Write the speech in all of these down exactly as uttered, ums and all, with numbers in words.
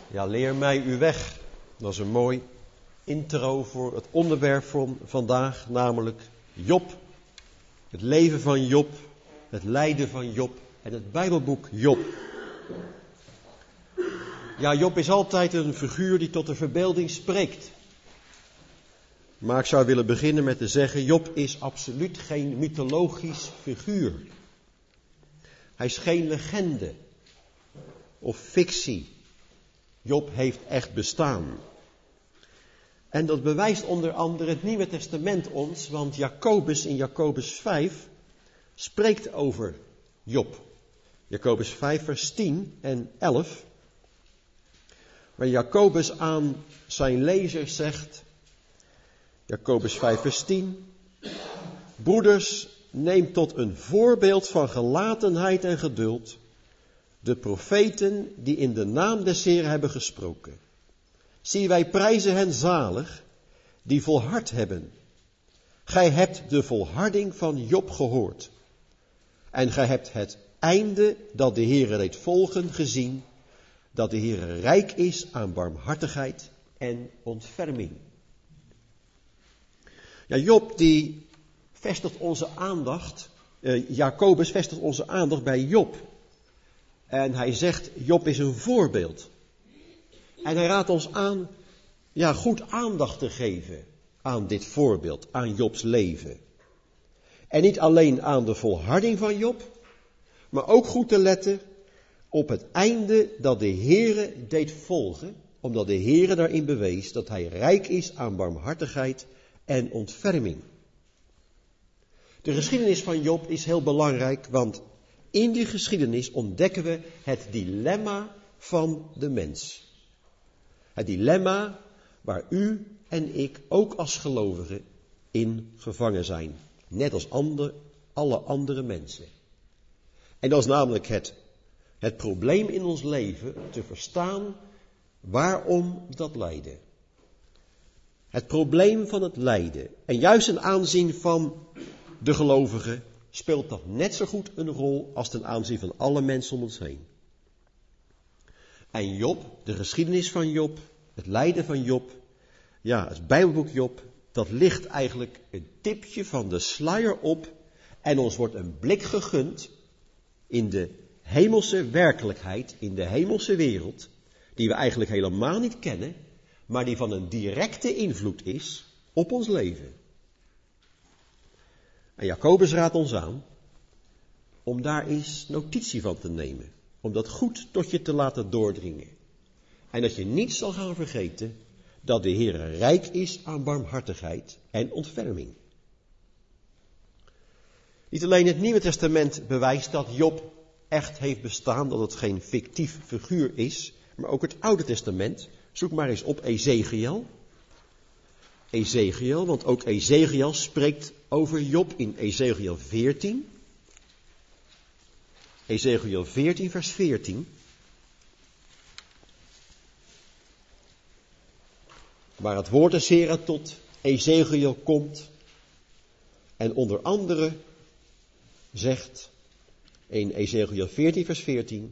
Ja, leer mij uw weg. Dat is een mooi intro voor het onderwerp van vandaag, namelijk Job. Het leven van Job, het lijden van Job en het Bijbelboek Job. Ja, Job is altijd een figuur die tot de verbeelding spreekt. Maar ik zou willen beginnen met te zeggen, Job is absoluut geen mythologisch figuur. Hij is geen legende of fictie. Job heeft echt bestaan. En dat bewijst onder andere het Nieuwe Testament ons, want Jacobus in Jacobus vijf spreekt over Job. Jacobus vijf vers tien en elf. Waar Jacobus aan zijn lezers zegt, Jacobus vijf vers tien. Broeders, neem tot een voorbeeld van gelatenheid en geduld de profeten die in de naam des Heeren hebben gesproken. Zie, wij prijzen hen zalig, die volhard hebben. Gij hebt de volharding van Job gehoord. En gij hebt het einde dat de Heere deed volgen gezien, dat de Heere rijk is aan barmhartigheid en ontferming. Ja, Job die vestigt onze aandacht, eh, Jacobus vestigt onze aandacht bij Job. En hij zegt, Job is een voorbeeld. En hij raadt ons aan, ja, goed aandacht te geven aan dit voorbeeld, aan Jobs leven. En niet alleen aan de volharding van Job, maar ook goed te letten op het einde dat de Heere deed volgen, omdat de Heere daarin bewees dat hij rijk is aan barmhartigheid en ontferming. De geschiedenis van Job is heel belangrijk, want in die geschiedenis ontdekken we het dilemma van de mens. Het dilemma waar u en ik ook als gelovigen in gevangen zijn. Net als ander, alle andere mensen. En dat is namelijk het, het probleem in ons leven te verstaan waarom dat lijden. Het probleem van het lijden. En juist ten aanzien van de gelovigen speelt dat net zo goed een rol als ten aanzien van alle mensen om ons heen. En Job, de geschiedenis van Job, het lijden van Job, ja, het Bijbelboek Job, dat ligt eigenlijk een tipje van de sluier op en ons wordt een blik gegund in de hemelse werkelijkheid, in de hemelse wereld, die we eigenlijk helemaal niet kennen, maar die van een directe invloed is op ons leven. En Jacobus raadt ons aan om daar eens notitie van te nemen, om dat goed tot je te laten doordringen. En dat je niet zal gaan vergeten dat de Heere rijk is aan barmhartigheid en ontferming. Niet alleen het Nieuwe Testament bewijst dat Job echt heeft bestaan, dat het geen fictief figuur is, maar ook het Oude Testament. Zoek maar eens op Ezechiel. Ezechiel, want ook Ezechiel spreekt over Job in Ezechiel veertien. Ezechiel veertien vers veertien. Waar het woord des Heeren tot Ezechiel komt. En onder andere zegt in Ezechiel veertien vers veertien.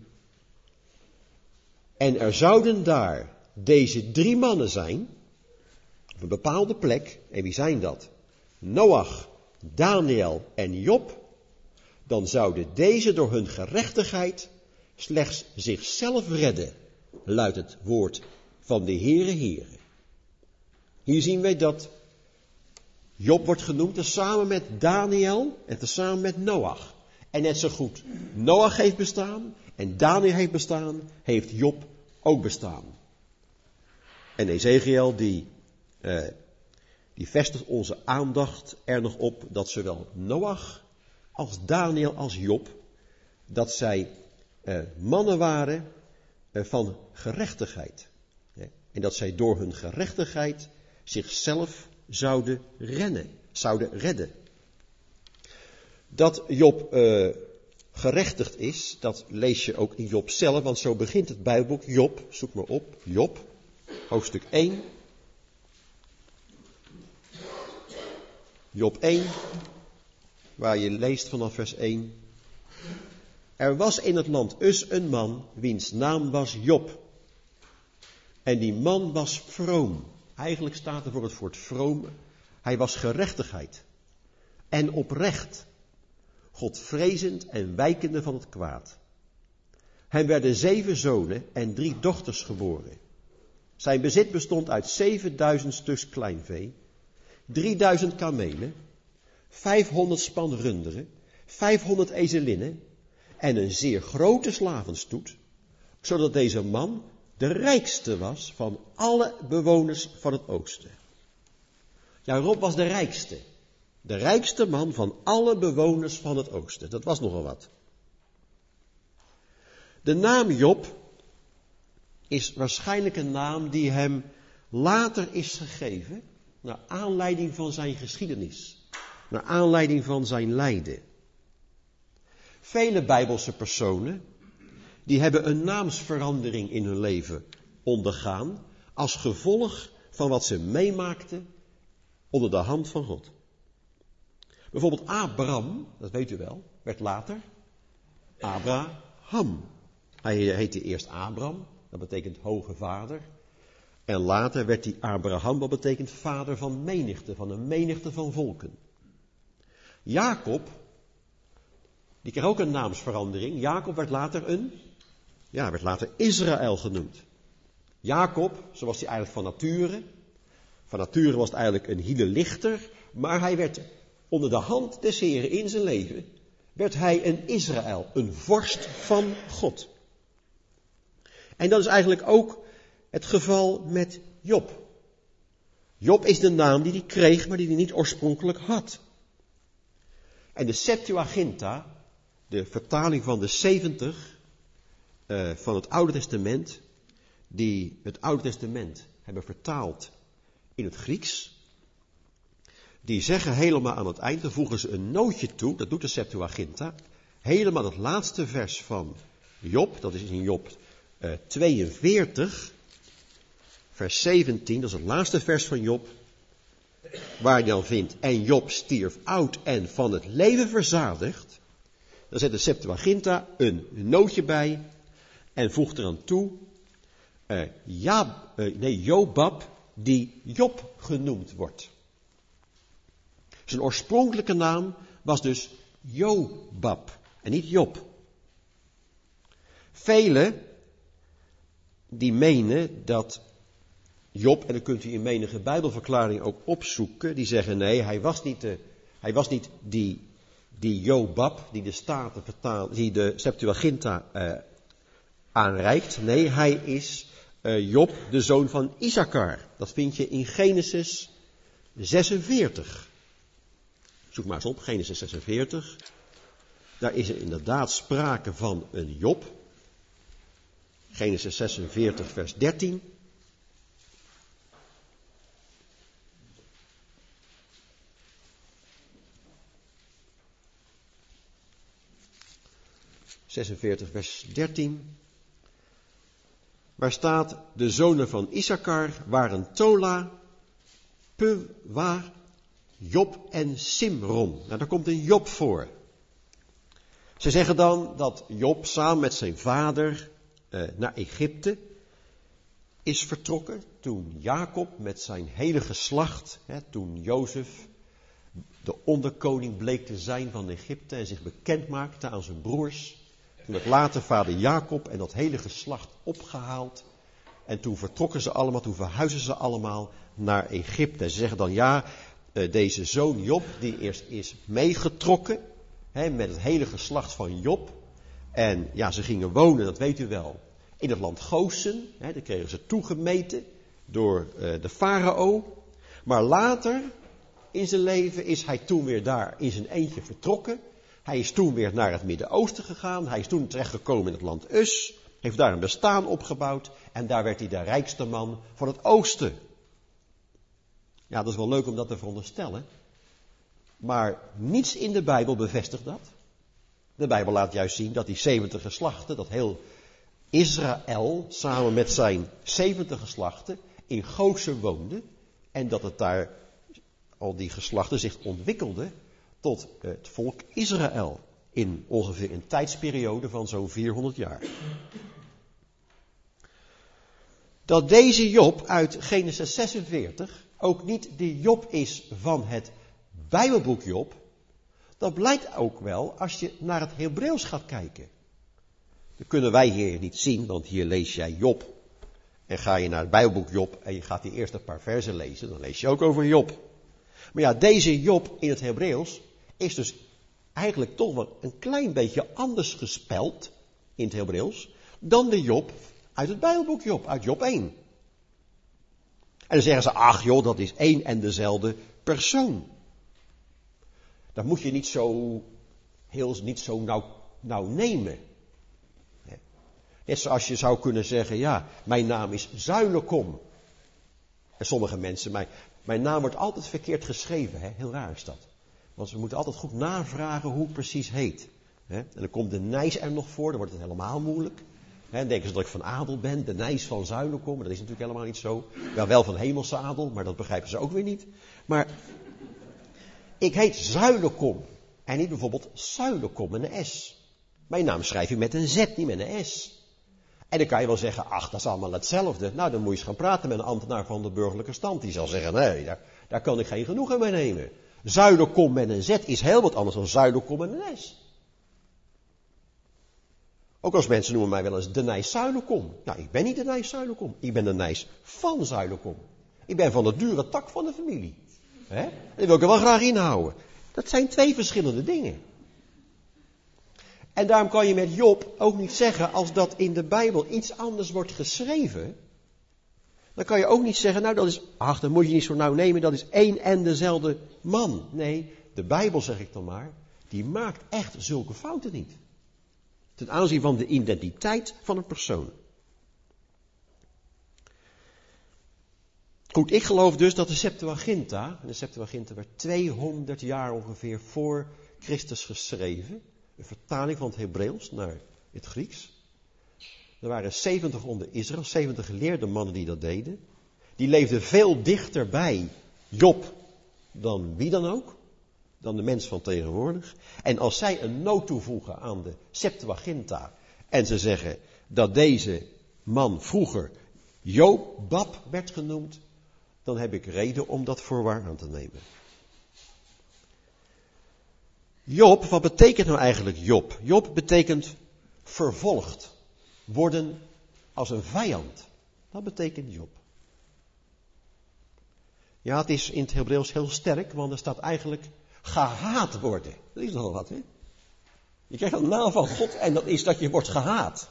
En er zouden daar deze drie mannen zijn, op een bepaalde plek. En wie zijn dat? Noach, Daniel en Job. Dan zouden deze door hun gerechtigheid slechts zichzelf redden, luidt het woord van de Heere Heere. Hier zien wij dat Job wordt genoemd tezamen met Daniel en tezamen met Noach. En net zo goed Noach heeft bestaan en Daniel heeft bestaan, heeft Job ook bestaan. En Ezechiel die, eh, die vestigt onze aandacht er nog op dat zowel Noach als Daniel als Job, dat zij eh, mannen waren eh, van gerechtigheid. Ja, en dat zij door hun gerechtigheid zichzelf zouden rennen, zouden redden. Dat Job uh, gerechtigd is, dat lees je ook in Job zelf, want zo begint het Bijbelboek Job. Zoek maar op, Job, hoofdstuk één. Job één, waar je leest vanaf vers één. Er was in het land Us een man, wiens naam was Job. En die man was vroom. Eigenlijk staat er voor het woord vroom. Hij was gerechtigheid. En oprecht. Godvrezend en wijkende van het kwaad. Hem werden zeven zonen en drie dochters geboren. Zijn bezit bestond uit zevenduizend stuks kleinvee, drieduizend kamelen, vijfhonderd span runderen, vijfhonderd ezelinnen en een zeer grote slavenstoet, zodat deze man de rijkste was van alle bewoners van het oosten. Ja, Rob was de rijkste. De rijkste man van alle bewoners van het oosten. Dat was nogal wat. De naam Job is waarschijnlijk een naam die hem later is gegeven naar aanleiding van zijn geschiedenis. Naar aanleiding van zijn lijden. Vele Bijbelse personen die hebben een naamsverandering in hun leven ondergaan als gevolg van wat ze meemaakten onder de hand van God. Bijvoorbeeld Abraham, dat weet u wel, werd later Abraham. Hij heette eerst Abraham, dat betekent hoge vader. En later werd hij Abraham, wat betekent vader van menigte, van een menigte van volken. Jacob, die kreeg ook een naamsverandering. Jacob werd later een, ja, werd later Israël genoemd. Jacob, zo was hij eigenlijk van nature. Van nature was het eigenlijk een hielelichter, maar hij werd onder de hand des Heren in zijn leven, werd hij een Israël, een vorst van God. En dat is eigenlijk ook het geval met Job. Job is de naam die hij kreeg, maar die hij niet oorspronkelijk had. En de Septuaginta, de vertaling van de zeventig uh, van het Oude Testament, die het Oude Testament hebben vertaald in het Grieks, die zeggen helemaal aan het eind, dan voegen ze een nootje toe, dat doet de Septuaginta, helemaal het laatste vers van Job, dat is in Job uh, tweeënveertig, vers zeventien, dat is het laatste vers van Job, waar je dan vindt, en Job stierf oud en van het leven verzadigd. Dan zet de Septuaginta een nootje bij en voegt eraan toe, uh, ja, uh, nee, Jobab, die Job genoemd wordt. Zijn oorspronkelijke naam was dus Jobab en niet Job. Velen die menen dat Job, en dan kunt u in menige Bijbelverklaring ook opzoeken, die zeggen nee, hij was niet, de, hij was niet die, die Jobab, die de Staten vertaalt, die de Septuaginta uh, aanreikt. Nee, hij is uh, Job, de zoon van Issachar. Dat vind je in Genesis zesenveertig. Zoek maar eens op, Genesis zesenveertig. Daar is er inderdaad sprake van een Job. Genesis zesenveertig, vers dertien. zesenveertig, vers dertien. Waar staat, de zonen van Issachar waren Tola, Puwa, Job en Simron. Nou, daar komt een Job voor. Ze zeggen dan dat Job samen met zijn vader uh, naar Egypte is vertrokken toen Jacob met zijn hele geslacht, hè, toen Jozef de onderkoning bleek te zijn van Egypte en zich bekend maakte aan zijn broers. Toen werd later vader Jacob en dat hele geslacht opgehaald. En toen vertrokken ze allemaal, toen verhuizen ze allemaal naar Egypte. En ze zeggen dan ja, deze zoon Job, die eerst is meegetrokken, hè, met het hele geslacht van Job. En ja, ze gingen wonen, dat weet u wel, in het land Gosen. Hè, daar kregen ze toegemeten door uh, de farao. Maar later in zijn leven is hij toen weer daar in zijn eentje vertrokken. Hij is toen weer naar het Midden-Oosten gegaan. Hij is toen terechtgekomen in het land Us. Heeft daar een bestaan opgebouwd. En daar werd hij de rijkste man van het oosten. Ja, dat is wel leuk om dat te veronderstellen. Maar niets in de Bijbel bevestigt dat. De Bijbel laat juist zien dat die zeventig geslachten, dat heel Israël samen met zijn zeventig geslachten in Gozen woonde. En dat het daar, al die geslachten zich ontwikkelden tot het volk Israël. In ongeveer een tijdsperiode van zo'n vierhonderd jaar. Dat deze Job uit Genesis zesenveertig ook niet de Job is van het Bijbelboek Job, dat blijkt ook wel als je naar het Hebreeuws gaat kijken. Dat kunnen wij hier niet zien, want hier lees jij Job. En ga je naar het Bijbelboek Job en je gaat die eerste paar versen lezen, dan lees je ook over Job. Maar ja, deze Job in het Hebreeuws is dus eigenlijk toch wel een klein beetje anders gespeld in het Hebreeuws dan de Job uit het Bijbelboek Job, uit Job één. En dan zeggen ze, ach joh, dat is één en dezelfde persoon. Dat moet je niet zo, heel, niet zo nauw, nauw nemen. Net zoals je zou kunnen zeggen, ja, mijn naam is Zuilekom. En sommige mensen, mijn, mijn naam wordt altijd verkeerd geschreven, hè? Heel raar is dat. Want we moeten altijd goed navragen hoe het precies heet. Hè? En dan komt de Nijs er nog voor, dan wordt het helemaal moeilijk. Hè? Dan denken ze dat ik van adel ben, de Nijs van Zuilekom, maar dat is natuurlijk helemaal niet zo. Wel, wel van hemelse adel, maar dat begrijpen ze ook weer niet. Maar ik heet Zuilekom en niet bijvoorbeeld Zuilekom met een S. Mijn naam schrijf je met een Z, niet met een S. En dan kan je wel zeggen, ach, dat is allemaal hetzelfde. Nou, dan moet je eens gaan praten met een ambtenaar van de burgerlijke stand. Die zal zeggen, nee, daar, daar kan ik geen genoegen mee nemen. Zuilekom met een Z is heel wat anders dan Zuilekom met een S. Ook als mensen noemen mij wel eens de Nijs Zuilekom. Nou, ik ben niet de Nijs Zuilekom. Ik ben de Nijs van Zuilekom. Ik ben van de dure tak van de familie. Hè? En die wil ik er wel graag inhouden. Dat zijn twee verschillende dingen. En daarom kan je met Job ook niet zeggen, als dat in de Bijbel iets anders wordt geschreven, dan kan je ook niet zeggen, nou dat is, ach, dat moet je niet zo nauw nemen, dat is één en dezelfde man. Nee, de Bijbel, zeg ik dan maar, die maakt echt zulke fouten niet. Ten aanzien van de identiteit van een persoon. Goed, ik geloof dus dat de Septuaginta, en de Septuaginta werd tweehonderd jaar ongeveer voor Christus geschreven, een vertaling van het Hebreeuws naar het Grieks. Er waren zeventig onder Israël, zeventig geleerde mannen die dat deden. Die leefden veel dichter bij Job dan wie dan ook, dan de mens van tegenwoordig. En als zij een noot toevoegen aan de Septuaginta en ze zeggen dat deze man vroeger Jobab werd genoemd, dan heb ik reden om dat voor waar aan te nemen. Job, wat betekent nou eigenlijk Job? Job betekent vervolgd, worden als een vijand. Dat betekent Job. Ja, het is in het Hebreeuws heel sterk, want er staat eigenlijk gehaat worden. Dat is nogal wat, hè? Je krijgt een naam van God en dat is dat je wordt gehaat.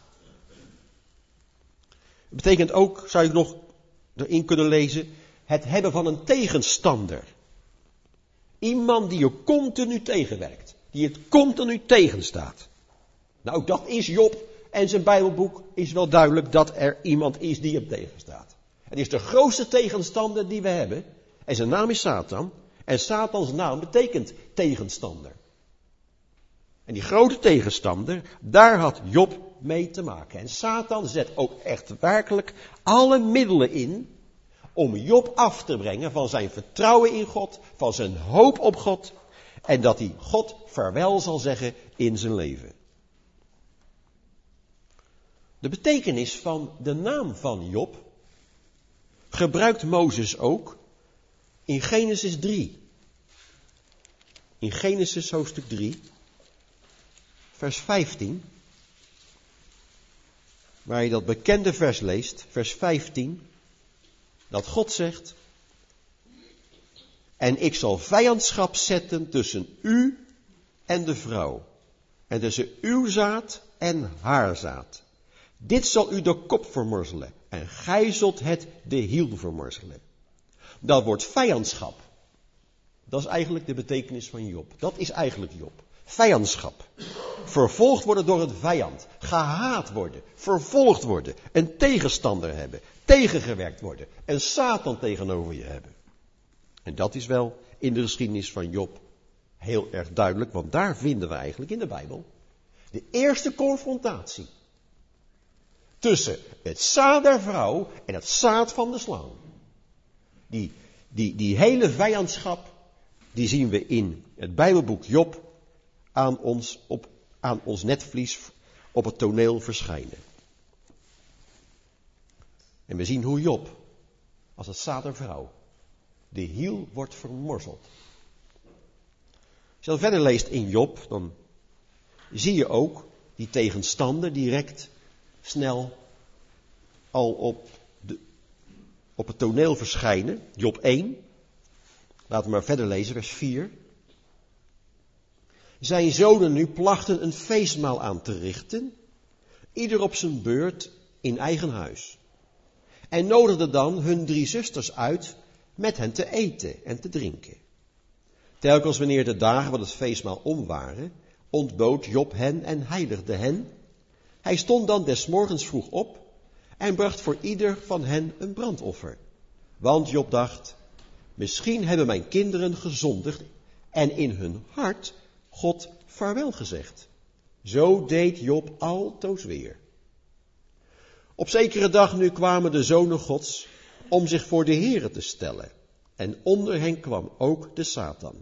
Het betekent ook, zou je nog erin kunnen lezen, het hebben van een tegenstander. Iemand die je continu tegenwerkt. Die het continu tegenstaat. Nou, dat is Job. En zijn Bijbelboek is wel duidelijk dat er iemand is die hem tegenstaat. Het is de grootste tegenstander die we hebben. En zijn naam is Satan. En Satans naam betekent tegenstander. En die grote tegenstander, daar had Job mee te maken. En Satan zet ook echt werkelijk alle middelen in om Job af te brengen van zijn vertrouwen in God, van zijn hoop op God. En dat hij God vaarwel zal zeggen in zijn leven. De betekenis van de naam van Job gebruikt Mozes ook in Genesis drie. In Genesis hoofdstuk drie, vers vijftien. Waar je dat bekende vers leest, vers vijftien. Dat God zegt: en ik zal vijandschap zetten tussen u en de vrouw. En tussen uw zaad en haar zaad. Dit zal u de kop vermorzelen. En gij zult het de hiel vermorzelen. Dat wordt vijandschap. Dat is eigenlijk de betekenis van Job. Dat is eigenlijk Job. Vijandschap. Vervolgd worden door een vijand. Gehaat worden. Vervolgd worden. Een tegenstander hebben. Tegengewerkt worden. En Satan tegenover je hebben. En dat is wel in de geschiedenis van Job heel erg duidelijk. Want daar vinden we eigenlijk in de Bijbel de eerste confrontatie. Tussen het zaad der vrouw en het zaad van de slang. Die, die, die hele vijandschap, die zien we in het Bijbelboek Job aan ons, op, aan ons netvlies op het toneel verschijnen. En we zien hoe Job, als het staat een vrouw, de hiel wordt vermorzeld. Als je dan verder leest in Job, dan zie je ook die tegenstander direct snel al op, de, op het toneel verschijnen. Job één, laten we maar verder lezen, vers vier. Zijn zonen nu plachten een feestmaal aan te richten, ieder op zijn beurt in eigen huis. En nodigden dan hun drie zusters uit met hen te eten en te drinken. Telkens wanneer de dagen van het feestmaal om waren, ontbood Job hen en heiligde hen. Hij stond dan des morgens vroeg op en bracht voor ieder van hen een brandoffer. Want Job dacht, misschien hebben mijn kinderen gezondigd en in hun hart God vaarwel gezegd. Zo deed Job altoos weer. Op zekere dag nu kwamen de zonen Gods om zich voor de Here te stellen. En onder hen kwam ook de Satan.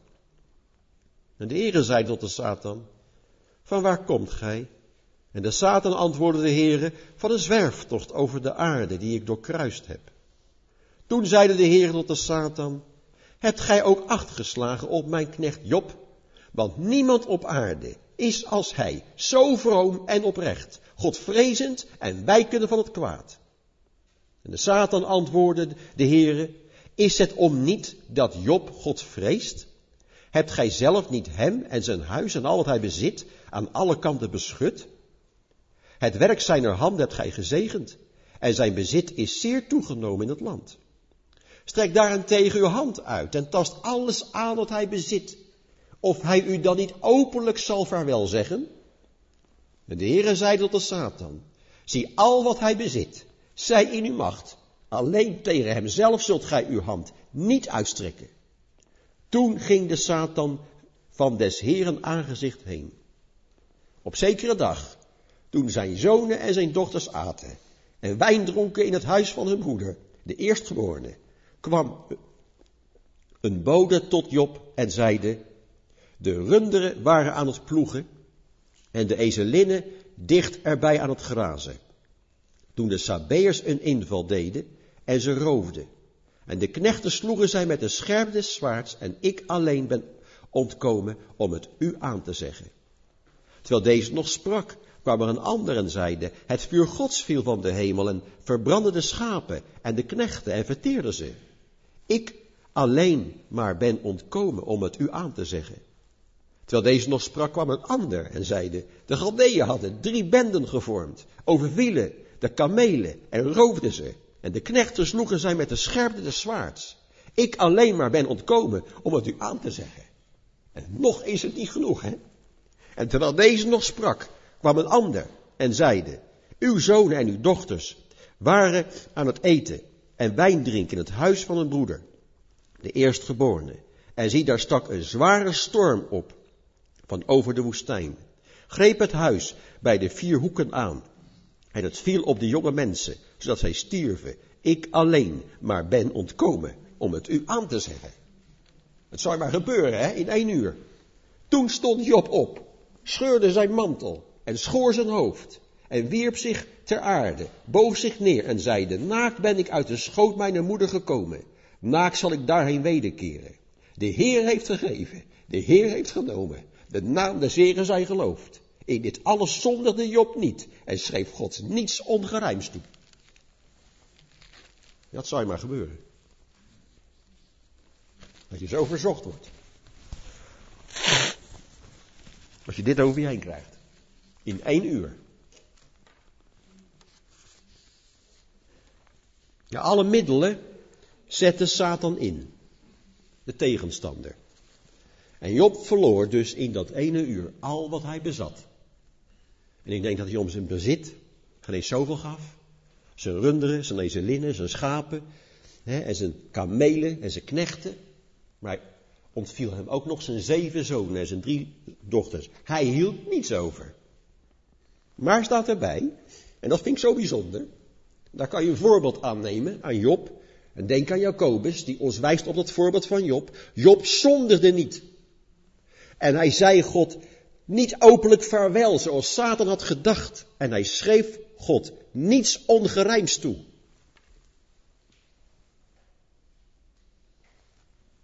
En de Heere zei tot de Satan, van waar komt gij? En de Satan antwoordde de Heere, van een zwerftocht over de aarde die ik doorkruist heb. Toen zeide de Heere tot de Satan, hebt gij ook acht geslagen op mijn knecht Job? Want niemand op aarde is als hij, zo vroom en oprecht, Godvrezend en wijkende van het kwaad. En de Satan antwoordde de Heere, is het om niet dat Job God vreest? Hebt gij zelf niet hem en zijn huis en al wat hij bezit aan alle kanten beschut? Het werk zijner hand hebt gij gezegend en zijn bezit is zeer toegenomen in het land. Strek daarentegen uw hand uit en tast alles aan wat hij bezit, of hij u dan niet openlijk zal vaarwel zeggen? En de Heere zei tot de Satan, zie al wat hij bezit, zij in uw macht, alleen tegen hemzelf zult gij uw hand niet uitstrekken. Toen ging de Satan van des Heeren aangezicht heen. Op zekere dag, toen zijn zonen en zijn dochters aten en wijn dronken in het huis van hun broeder, de eerstgeborene, kwam een bode tot Job en zeide, de runderen waren aan het ploegen en de ezelinnen dicht erbij aan het grazen. Toen de Sabeërs een inval deden en ze roofden. En de knechten sloegen zij met de scherp des zwaards en ik alleen ben ontkomen om het u aan te zeggen. Terwijl deze nog sprak, kwam er een ander en zeide, het vuur Gods viel van de hemel en verbrandde de schapen en de knechten en verteerde ze. Ik alleen maar ben ontkomen om het u aan te zeggen. Terwijl deze nog sprak, kwam een ander en zeide, de Galdeeën hadden drie benden gevormd, overvielen de kamelen en roofden ze. En de knechten sloegen zij met de scherpte des zwaards. Ik alleen maar ben ontkomen om het u aan te zeggen. En nog is het niet genoeg, hè? En terwijl deze nog sprak, kwam een ander en zeide, uw zonen en uw dochters waren aan het eten en wijn drinken in het huis van een broeder, de eerstgeborene. En zie, daar stak een zware storm op van over de woestijn, greep het huis bij de vier hoeken aan. En het viel op de jonge mensen, zodat zij stierven. Ik alleen maar ben ontkomen om het u aan te zeggen. Het zou maar gebeuren, hè, in één uur. Toen stond Job op, scheurde zijn mantel en schoor zijn hoofd. En wierp zich ter aarde, boog zich neer en zeide, naakt ben ik uit de schoot mijner moeder gekomen. Naakt zal ik daarheen wederkeren. De Heer heeft gegeven, de Heer heeft genomen. De naam des Heeren zij geloofd. In dit alles zondigde Job niet en schreef God niets ongerijms toe. Dat zou je maar gebeuren. Dat je zo verzocht wordt. Als je dit over je heen krijgt. In één uur. Ja, alle middelen zette Satan in. De tegenstander. En Job verloor dus in dat ene uur al wat hij bezat. En ik denk dat hij om zijn bezit geen eens zoveel gaf. Zijn runderen, zijn ezelinnen, zijn schapen. Hè, en zijn kamelen en zijn knechten. Maar hij ontviel hem ook nog zijn zeven zonen en zijn drie dochters. Hij hield niets over. Maar staat erbij, en dat vind ik zo bijzonder. Daar kan je een voorbeeld aan nemen aan Job. En denk aan Jacobus, die ons wijst op dat voorbeeld van Job. Job zondigde niet. En hij zei God niet openlijk vaarwel, zoals Satan had gedacht. En hij schreef God niets ongerijms toe.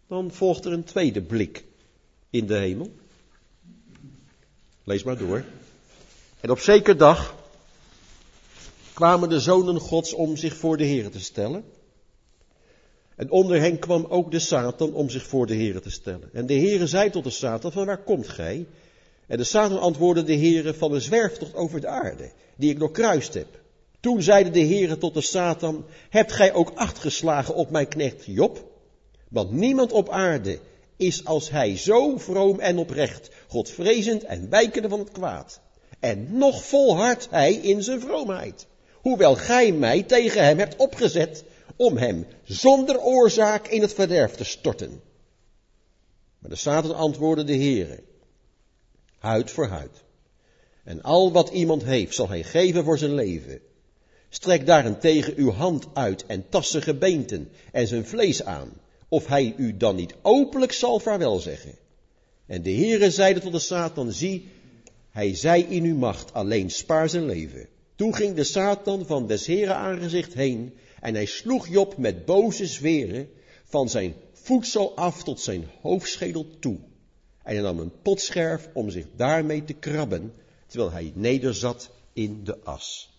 Dan volgt er een tweede blik in de hemel. Lees maar door. En op zeker dag kwamen de zonen Gods om zich voor de Heere te stellen. En onder hen kwam ook de Satan om zich voor de Heere te stellen. En de Heere zei tot de Satan, van waar komt gij? En de Satan antwoordde de Heere, van een zwerftocht over de aarde, die ik doorkruist heb. Toen zeide de Heere tot de Satan, hebt gij ook acht geslagen op mijn knecht Job? Want niemand op aarde is als hij zo vroom en oprecht, godvrezend en wijkende van het kwaad. En nog volhardt hij in zijn vroomheid. Hoewel gij mij tegen hem hebt opgezet om hem zonder oorzaak in het verderf te storten. Maar de Satan antwoordde de Heere, huid voor huid. En al wat iemand heeft zal hij geven voor zijn leven. Strek daarentegen uw hand uit en tast zijn gebeenten en zijn vlees aan, of hij u dan niet openlijk zal vaarwel zeggen. En de Heere zeide tot de Satan, zie, hij zij in uw macht, alleen spaar zijn leven. Toen ging de Satan van des Heeren aangezicht heen en hij sloeg Job met boze zweren van zijn voedsel af tot zijn hoofdschedel toe. En hij nam een potscherf om zich daarmee te krabben, terwijl hij nederzat in de as.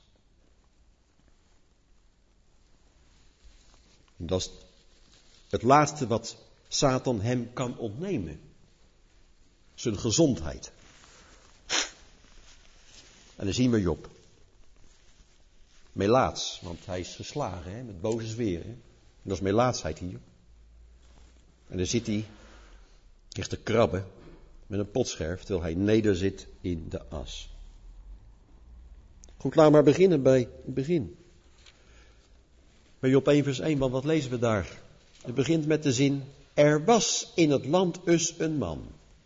En dat is het laatste wat Satan hem kan ontnemen. Zijn gezondheid. En dan zien we Job. Melaats, want hij is geslagen hè, met boze zweren. En dat is melaatsheid hier. En dan zit hij, ligt te krabben met een potscherf, terwijl hij nederzit in de as. Goed, laten we maar beginnen bij het begin. Bij Job één vers één, want wat lezen we daar? Het begint met de zin, er was in het land Us een man.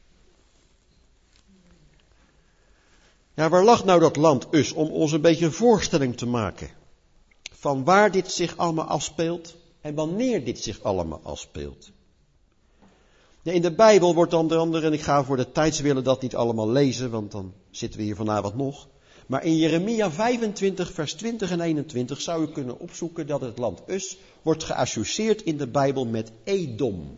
Ja, waar lag nou dat land Us, om ons een beetje een voorstelling te maken van waar dit zich allemaal afspeelt en wanneer dit zich allemaal afspeelt. Ja, in de Bijbel wordt onder andere, en ik ga voor de tijdswille dat niet allemaal lezen, want dan zitten we hier vanavond nog. Maar in Jeremia vijfentwintig vers twintig en eenentwintig zou u kunnen opzoeken dat het land Us wordt geassocieerd in de Bijbel met Edom.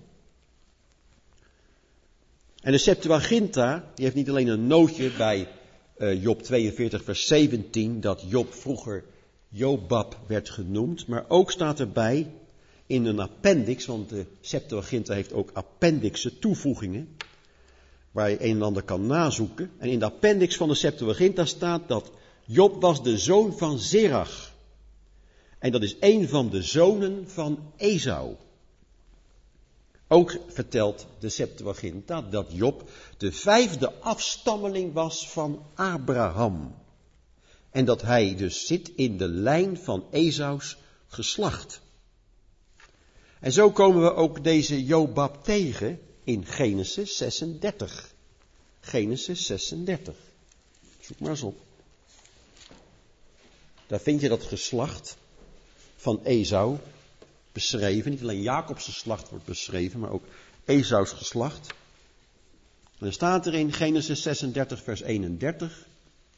En de Septuaginta, die heeft niet alleen een nootje bij uh, Job tweeënveertig vers zeventien, dat Job vroeger Jobab werd genoemd, maar ook staat erbij in een appendix, want de Septuaginta heeft ook appendixen, toevoegingen, waar je een en ander kan nazoeken. En in de appendix van de Septuaginta staat dat Job was de zoon van Zerach. En dat is een van de zonen van Esau. Ook vertelt de Septuaginta dat Job de vijfde afstammeling was van Abraham. En dat hij dus zit in de lijn van Esaus geslacht. En zo komen we ook deze Jobab tegen in Genesis zesendertig. Genesis zesendertig. Zoek maar eens op. Daar vind je dat geslacht van Esau beschreven. Niet alleen Jacobs geslacht wordt beschreven, maar ook Esaus geslacht. En dan staat er in Genesis zesendertig vers eenendertig.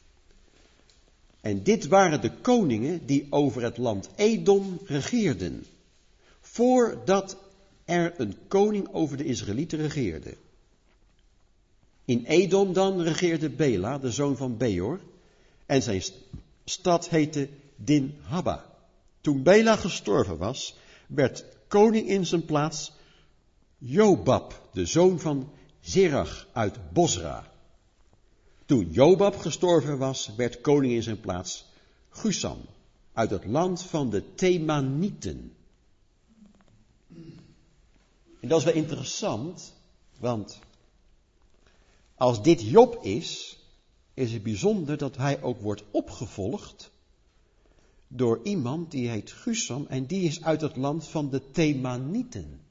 En dit waren de koningen die over het land Edom regeerden, voordat er een koning over de Israëlieten regeerde. In Edom dan regeerde Bela, de zoon van Beor, en zijn stad heette Dinhabba. Toen Bela gestorven was, werd koning in zijn plaats Jobab, de zoon van Zerach uit Bosra. Toen Jobab gestorven was, werd koning in zijn plaats Gusam, uit het land van de Themanieten. En dat is wel interessant, want als dit Job is, is het bijzonder dat hij ook wordt opgevolgd door iemand die heet Gusam en die is uit het land van de Themanieten.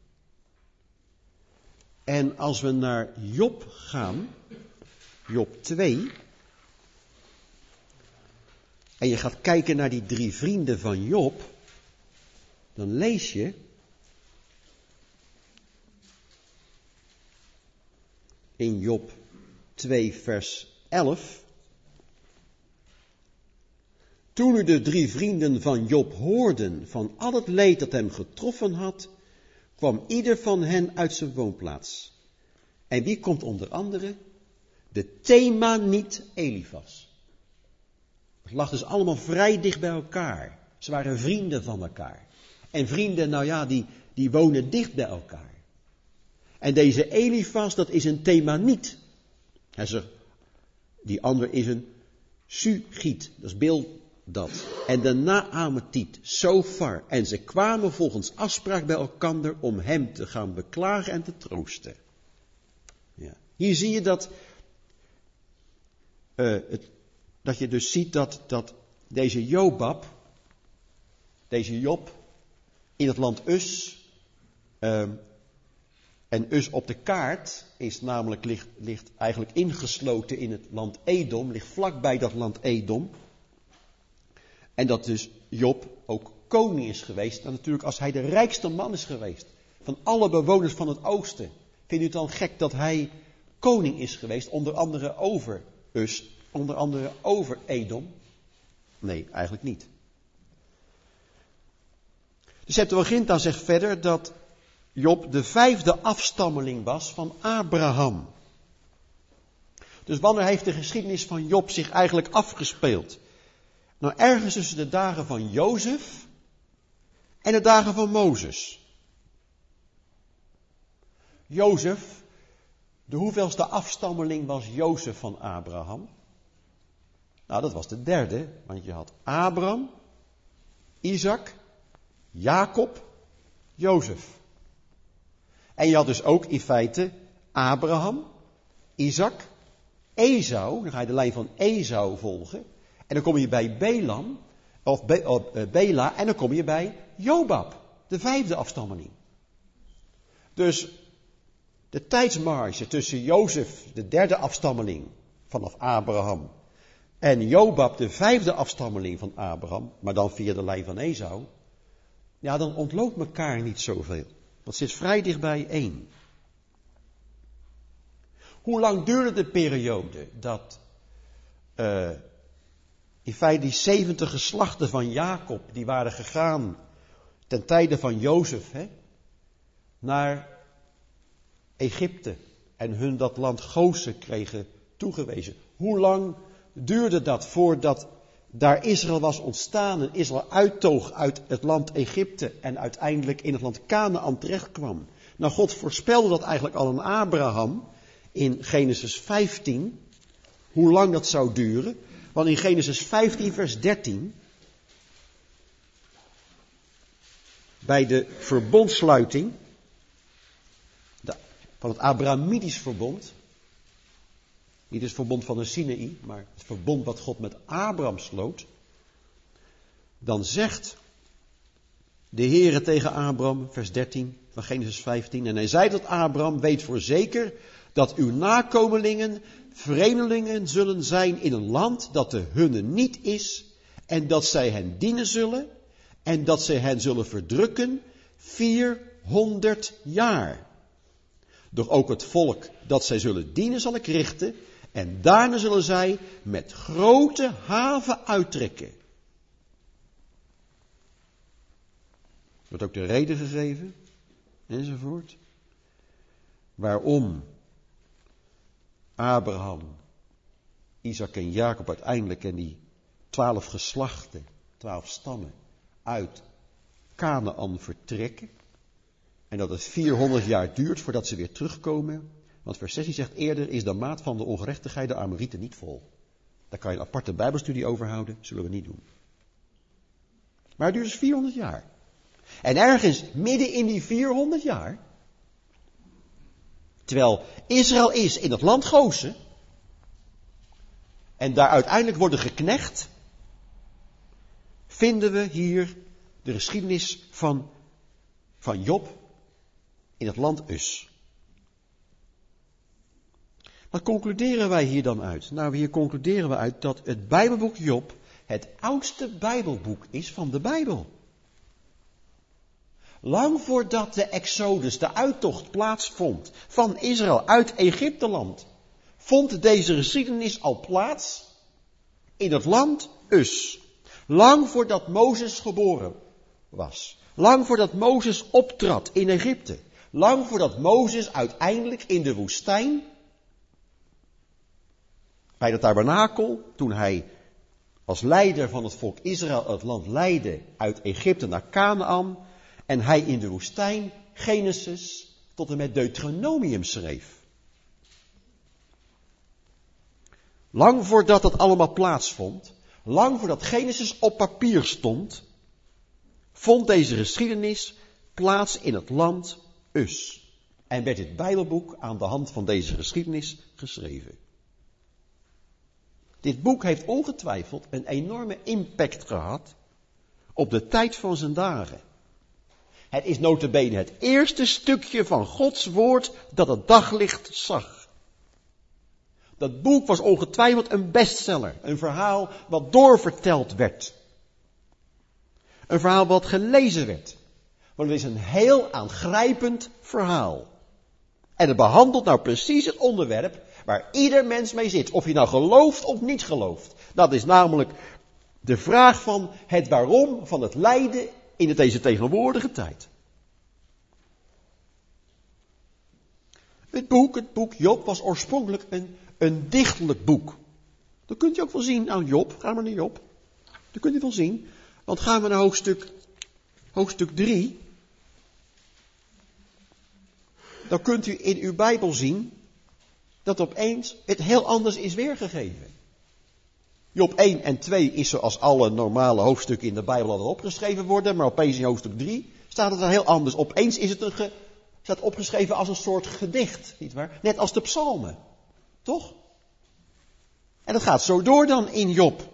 En als we naar Job gaan, Job twee, en je gaat kijken naar die drie vrienden van Job, dan lees je in Job twee vers elf. Toen nu de drie vrienden van Job hoorden van al het leed dat hem getroffen had, kwam ieder van hen uit zijn woonplaats. En wie komt onder andere? De Themaniet Elifas. Het lag dus allemaal vrij dicht bij elkaar. Ze waren vrienden van elkaar. En vrienden, nou ja, die, die wonen dicht bij elkaar. En deze Elifas, dat is een Themaniet. Hij zegt, die ander is een Sugiet, dat is Bildad. En de Naametiet, Sofar. En ze kwamen volgens afspraak bij elkander om hem te gaan beklagen en te troosten. Ja. Hier zie je dat, uh, het, dat je dus ziet dat, dat deze Jobab, deze Job, in het land Us, uh, en Us op de kaart is namelijk, ligt, ligt eigenlijk ingesloten in het land Edom, ligt vlakbij dat land Edom. En dat dus Job ook koning is geweest. En natuurlijk als hij de rijkste man is geweest van alle bewoners van het oosten. Vindt u het dan gek dat hij koning is geweest, onder andere over Us, onder andere over Edom? Nee, eigenlijk niet. De Septuaginta zegt verder dat Job de vijfde afstammeling was van Abraham. Dus wanneer heeft de geschiedenis van Job zich eigenlijk afgespeeld? Nou, ergens tussen de dagen van Jozef en de dagen van Mozes. Jozef, de hoeveelste afstammeling was Jozef van Abraham? Nou, dat was de derde, want je had Abraham, Isaac, Jacob, Jozef. En je had dus ook in feite Abraham, Isaac, Esau, dan ga je de lijn van Esau volgen. En dan kom je bij Belam, of Be, of, uh, Bela, en dan kom je bij Jobab, de vijfde afstammeling. Dus de tijdsmarge tussen Jozef, de derde afstammeling vanaf Abraham, en Jobab, de vijfde afstammeling van Abraham, maar dan via de lijn van Esau, ja, dan ontloopt elkaar niet zoveel. Dat zit vrij dicht bijeen. Hoe lang duurde de periode dat uh, in feite die zeventig geslachten van Jacob, die waren gegaan ten tijde van Jozef, hè, naar Egypte en hun dat land Gozen kregen toegewezen. Hoe lang duurde dat voordat daar Israël was ontstaan en Israël uittoog uit het land Egypte en uiteindelijk in het land Kanaan terecht kwam? Nou, God voorspelde dat eigenlijk al aan Abraham in Genesis vijftien, hoe lang dat zou duren. Want in Genesis vijftien vers dertien, bij de verbondsluiting van het Abrahamitisch verbond, niet het verbond van de Sinaï, maar het verbond wat God met Abraham sloot, dan zegt de Heere tegen Abraham, vers dertien van Genesis vijftien, en hij zei tot Abraham, weet voor zeker dat uw nakomelingen vreemdelingen zullen zijn in een land dat de hunne niet is, en dat zij hen dienen zullen, en dat zij hen zullen verdrukken vierhonderd jaar. Doch ook het volk dat zij zullen dienen zal ik richten, en daarna zullen zij met grote haven uittrekken. Wordt ook de reden gegeven, enzovoort. Waarom Abraham, Isaac en Jacob uiteindelijk en die twaalf geslachten, twaalf stammen uit Kanaan vertrekken. En dat het vierhonderd jaar duurt voordat ze weer terugkomen. Want vers zestien zegt eerder, is de maat van de ongerechtigheid de Amorieten niet vol. Daar kan je een aparte bijbelstudie over houden, zullen we niet doen. Maar het duurt dus vierhonderd jaar. En ergens midden in die vierhonderd jaar, terwijl Israël is in het land Gozen, en daar uiteindelijk worden geknecht, vinden we hier de geschiedenis van, van Job in het land Us. Wat concluderen wij hier dan uit? Nou, hier concluderen we uit dat het Bijbelboek Job het oudste Bijbelboek is van de Bijbel. Lang voordat de Exodus, de uittocht, plaatsvond van Israël uit Egypteland, vond deze geschiedenis al plaats in het land Us. Lang voordat Mozes geboren was. Lang voordat Mozes optrad in Egypte. Lang voordat Mozes uiteindelijk in de woestijn, bij de tabernakel, toen hij als leider van het volk Israël het land leidde uit Egypte naar Kanaan, en hij in de woestijn Genesis tot en met Deuteronomium schreef. Lang voordat dat allemaal plaatsvond, lang voordat Genesis op papier stond, vond deze geschiedenis plaats in het land Us. En werd dit Bijbelboek aan de hand van deze geschiedenis geschreven. Dit boek heeft ongetwijfeld een enorme impact gehad op de tijd van zijn dagen. Het is nota bene het eerste stukje van Gods woord dat het daglicht zag. Dat boek was ongetwijfeld een bestseller, een verhaal wat doorverteld werd. Een verhaal wat gelezen werd. Want het is een heel aangrijpend verhaal. En het behandelt nou precies het onderwerp waar ieder mens mee zit. Of je nou gelooft of niet gelooft. Dat is namelijk de vraag van het waarom van het lijden in deze tegenwoordige tijd. Het boek, het boek Job, was oorspronkelijk een, een dichtelijk boek. Dat kunt u ook wel zien aan Job. Ga maar naar Job. Dat kunt u wel zien. Want gaan we naar hoofdstuk, hoofdstuk drie. Dan kunt u in uw Bijbel zien dat opeens het heel anders is weergegeven. Job één en twee is zoals alle normale hoofdstukken in de Bijbel hadden opgeschreven worden, maar opeens in hoofdstuk drie staat het er heel anders. Opeens is het een ge, staat opgeschreven als een soort gedicht, nietwaar? Net als de psalmen, toch? En dat gaat zo door dan in Job.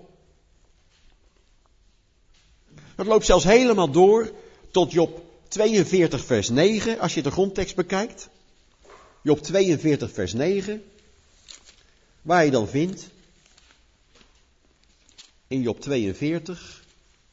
Dat loopt zelfs helemaal door tot Job tweeënveertig vers negen, als je de grondtekst bekijkt. Job tweeënveertig vers negen, waar je dan vindt, in Job tweeënveertig,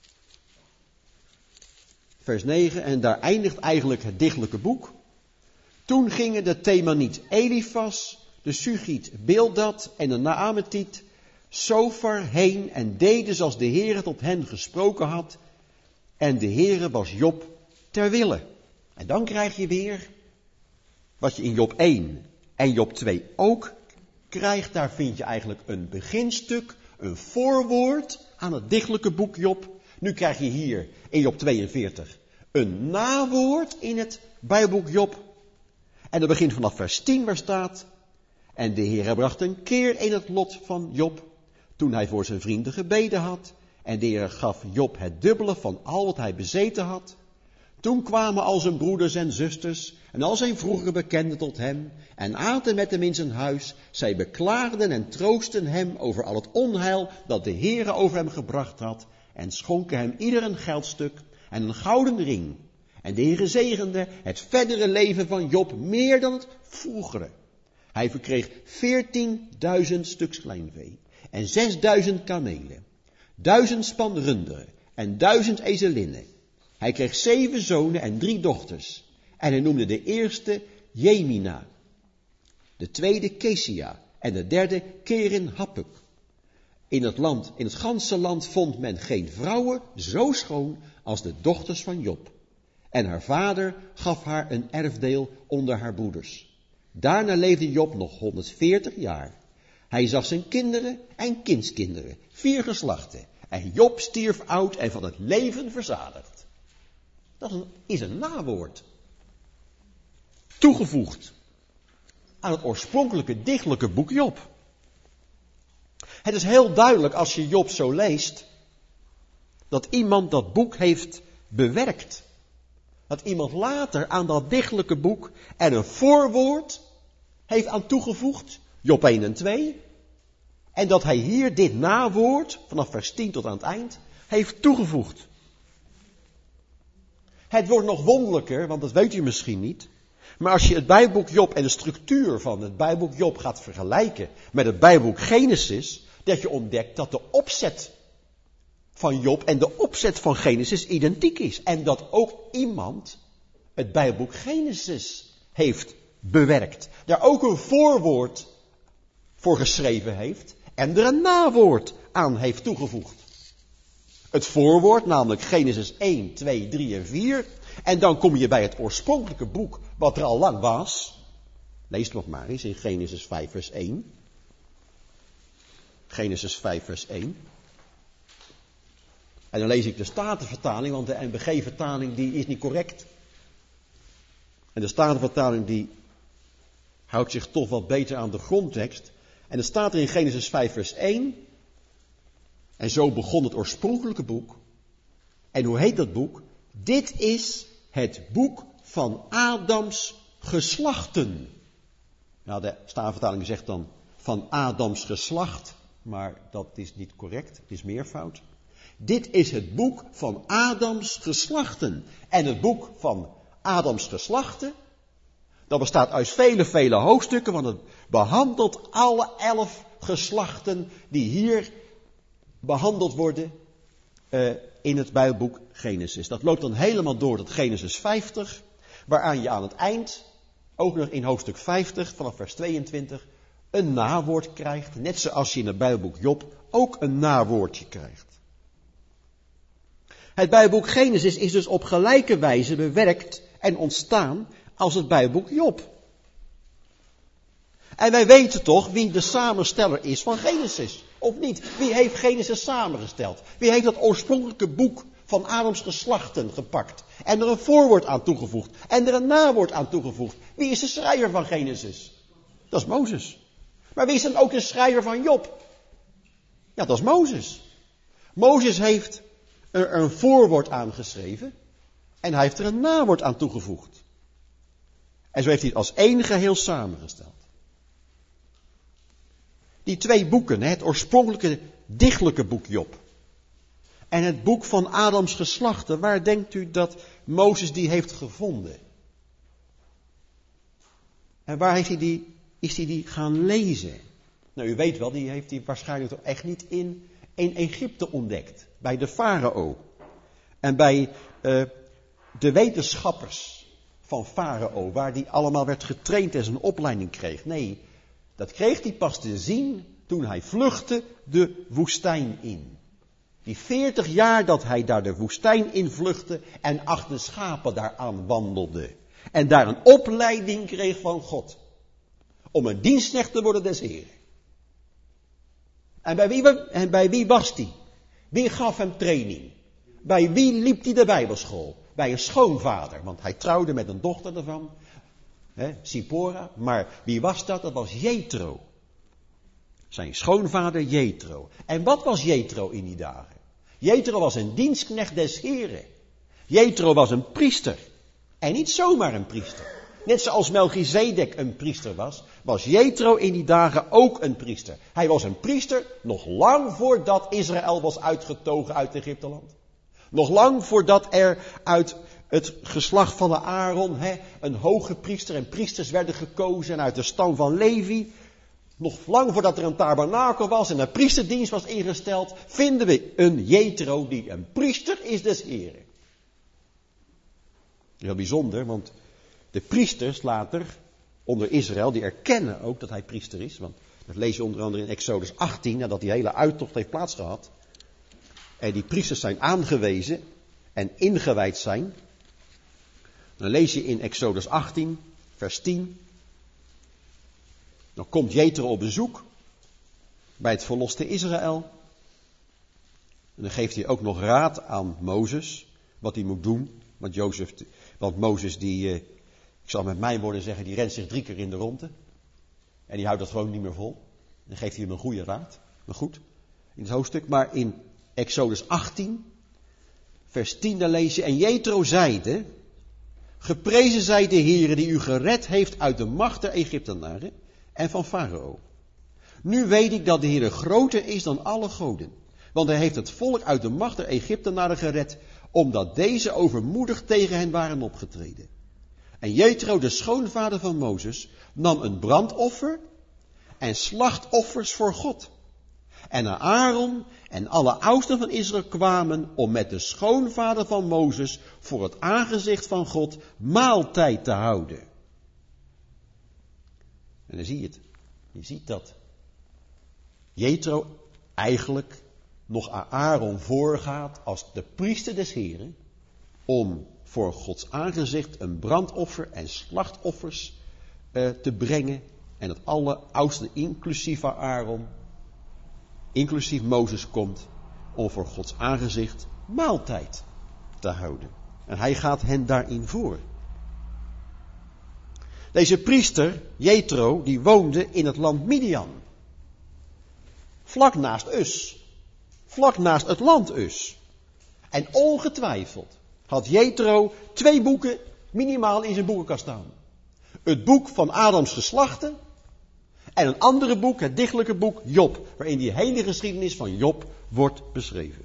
vers negen, en daar eindigt eigenlijk het dichtelijke boek. Toen gingen de Themaniet Elifas, de Sugiet Bildad en de Naametiet Sofar heen en deden zoals de Heere tot hen gesproken had. En de Heere was Job ter wille. En dan krijg je weer wat je in Job één en Job twee ook krijgt. Daar vind je eigenlijk een beginstuk, een voorwoord aan het dichtelijke boek Job. Nu krijg je hier in Job tweeënveertig een nawoord in het Bijbelboek Job. En dat begint vanaf vers tien waar staat: en de Heere bracht een keer in het lot van Job, toen hij voor zijn vrienden gebeden had. En de Heere gaf Job het dubbele van al wat hij bezeten had. Toen kwamen al zijn broeders en zusters en al zijn vroegere bekenden tot hem en aten met hem in zijn huis. Zij beklaagden en troosten hem over al het onheil dat de Heere over hem gebracht had en schonken hem ieder een geldstuk en een gouden ring. En de Heere zegende het verdere leven van Job meer dan het vroegere. Hij verkreeg veertienduizend stuks kleinvee en zesduizend kamelen, duizend span runderen en duizend ezelinnen. Hij kreeg zeven zonen en drie dochters. En hij noemde de eerste Jemina, de tweede Kesia en de derde Kerin Happuk. In het land, in het ganse land vond men geen vrouwen zo schoon als de dochters van Job. En haar vader gaf haar een erfdeel onder haar broeders. Daarna leefde Job nog honderdveertig jaar. Hij zag zijn kinderen en kindskinderen, vier geslachten. En Job stierf oud en van het leven verzadigd. Dat is een, is een nawoord. Toegevoegd aan het oorspronkelijke dichtelijke boek Job. Het is heel duidelijk als je Job zo leest, dat iemand dat boek heeft bewerkt. Dat iemand later aan dat dichtelijke boek er een voorwoord heeft aan toegevoegd. Job één en twee. En dat hij hier dit nawoord, vanaf vers tien tot aan het eind, heeft toegevoegd. Het wordt nog wonderlijker, want dat weet u misschien niet. Maar als je het Bijbelboek Job en de structuur van het Bijbelboek Job gaat vergelijken met het Bijbelboek Genesis, dat je ontdekt dat de opzet van Job en de opzet van Genesis identiek is. En dat ook iemand het Bijbelboek Genesis heeft bewerkt. Daar ook een voorwoord voor geschreven heeft en er een nawoord aan heeft toegevoegd. het voorwoord, namelijk Genesis één, twee, drie en vier. En dan kom je bij het oorspronkelijke boek, wat er al lang was. Lees het nog maar eens in Genesis vijf vers één. Genesis vijf vers één. En dan lees ik de Statenvertaling, want de N B G-vertaling die is niet correct. En de Statenvertaling die houdt zich toch wat beter aan de grondtekst. En er staat er in Genesis vijf vers één. En zo begon het oorspronkelijke boek. En hoe heet dat boek? Dit is het boek van Adams geslachten. Nou, de Statenvertaling zegt dan van Adams geslacht. Maar dat is niet correct, het is meervoud. Dit is het boek van Adams geslachten. En het boek van Adams geslachten, dat bestaat uit vele, vele hoofdstukken, want het behandelt alle elf geslachten die hier behandeld worden uh, in het Bijbelboek Genesis. Dat loopt dan helemaal door tot Genesis vijftig, waaraan je aan het eind, ook nog in hoofdstuk vijftig, vanaf vers tweeëntwintig, een nawoord krijgt. Net zoals je in het Bijbelboek Job ook een nawoordje krijgt. Het Bijbelboek Genesis is dus op gelijke wijze bewerkt en ontstaan als het Bijbelboek Job. En wij weten toch wie de samensteller is van Genesis, of niet? Wie heeft Genesis samengesteld? Wie heeft dat oorspronkelijke boek van Adams geslachten gepakt en er een voorwoord aan toegevoegd en er een nawoord aan toegevoegd? Wie is de schrijver van Genesis? Dat is Mozes. Maar wie is dan ook de schrijver van Job? Ja, dat is Mozes. Mozes heeft er een voorwoord aan geschreven en hij heeft er een nawoord aan toegevoegd. En zo heeft hij het als één geheel samengesteld. Die twee boeken, het oorspronkelijke dichtelijke boek Job en het boek van Adams geslachten, waar denkt u dat Mozes die heeft gevonden? En waar heeft hij die, is hij die gaan lezen? Nou, u weet wel, die heeft hij waarschijnlijk toch echt niet in, in Egypte ontdekt. Bij de farao. En bij uh, de wetenschappers van farao, waar die allemaal werd getraind en zijn opleiding kreeg. Nee, dat kreeg hij pas te zien toen hij vluchtte de woestijn in. Die veertig jaar dat hij daar de woestijn in vluchtte en achter schapen daaraan wandelde. En daar een opleiding kreeg van God. Om een dienstknecht te worden des Heren. En bij wie, en bij wie was hij? Wie gaf hem training? Bij wie liep hij de bijbelschool? Bij een schoonvader, want hij trouwde met een dochter ervan. Hè, Sipora. Maar wie was dat? Dat was Jethro. Zijn schoonvader Jethro. En wat was Jethro in die dagen? Jethro was een dienstknecht des Heren. Jethro was een priester. En niet zomaar een priester. Net zoals Melchizedek een priester was, was Jethro in die dagen ook een priester. Hij was een priester nog lang voordat Israël was uitgetogen uit Egypteland. Nog lang voordat er uit het geslacht van de Aaron hè, een hoge priester en priesters werden gekozen en uit de stam van Levi. Nog lang voordat er een tabernakel was en een priesterdienst was ingesteld, vinden we een Jethro die een priester is des Heren. Heel bijzonder, want de priesters later onder Israël, die erkennen ook dat hij priester is. Want dat lees je onder andere in Exodus achttien, nadat die hele uittocht heeft plaatsgehad. En die priesters zijn aangewezen en ingewijd zijn. Dan lees je in Exodus achttien, vers tien. Dan komt Jethro op bezoek bij het verloste Israël. En dan geeft hij ook nog raad aan Mozes, wat hij moet doen. Want, Jozef, want Mozes, die, ik zal met mijn woorden zeggen, die rent zich drie keer in de ronde. En die houdt dat gewoon niet meer vol. Dan geeft hij hem een goede raad. Maar goed, in het hoofdstuk. Maar in Exodus achttien, vers tien, daar lees je. En Jethro zeide, geprezen zij de Heere die u gered heeft uit de macht der Egyptenaren en van Farao. Nu weet ik dat de Heere groter is dan alle goden. Want hij heeft het volk uit de macht der Egyptenaren gered, omdat deze overmoedig tegen hen waren opgetreden. En Jethro, de schoonvader van Mozes, nam een brandoffer en slachtoffers voor God. En Aaron en alle oudsten van Israël kwamen om met de schoonvader van Mozes voor het aangezicht van God maaltijd te houden. En dan zie je het. Je ziet dat Jethro eigenlijk nog Aaron voorgaat als de priester des Heren om voor Gods aangezicht een brandoffer en slachtoffers uh, te brengen. En dat alle oudsten, inclusief Aaron, inclusief Mozes, komt om voor Gods aangezicht maaltijd te houden. En hij gaat hen daarin voor. Deze priester, Jethro, die woonde in het land Midian. Vlak naast Us. Vlak naast het land Us. En ongetwijfeld had Jethro twee boeken minimaal in zijn boekenkast staan. Het boek van Adams geslachten en een andere boek, het dichtelijke boek Job, waarin die hele geschiedenis van Job wordt beschreven.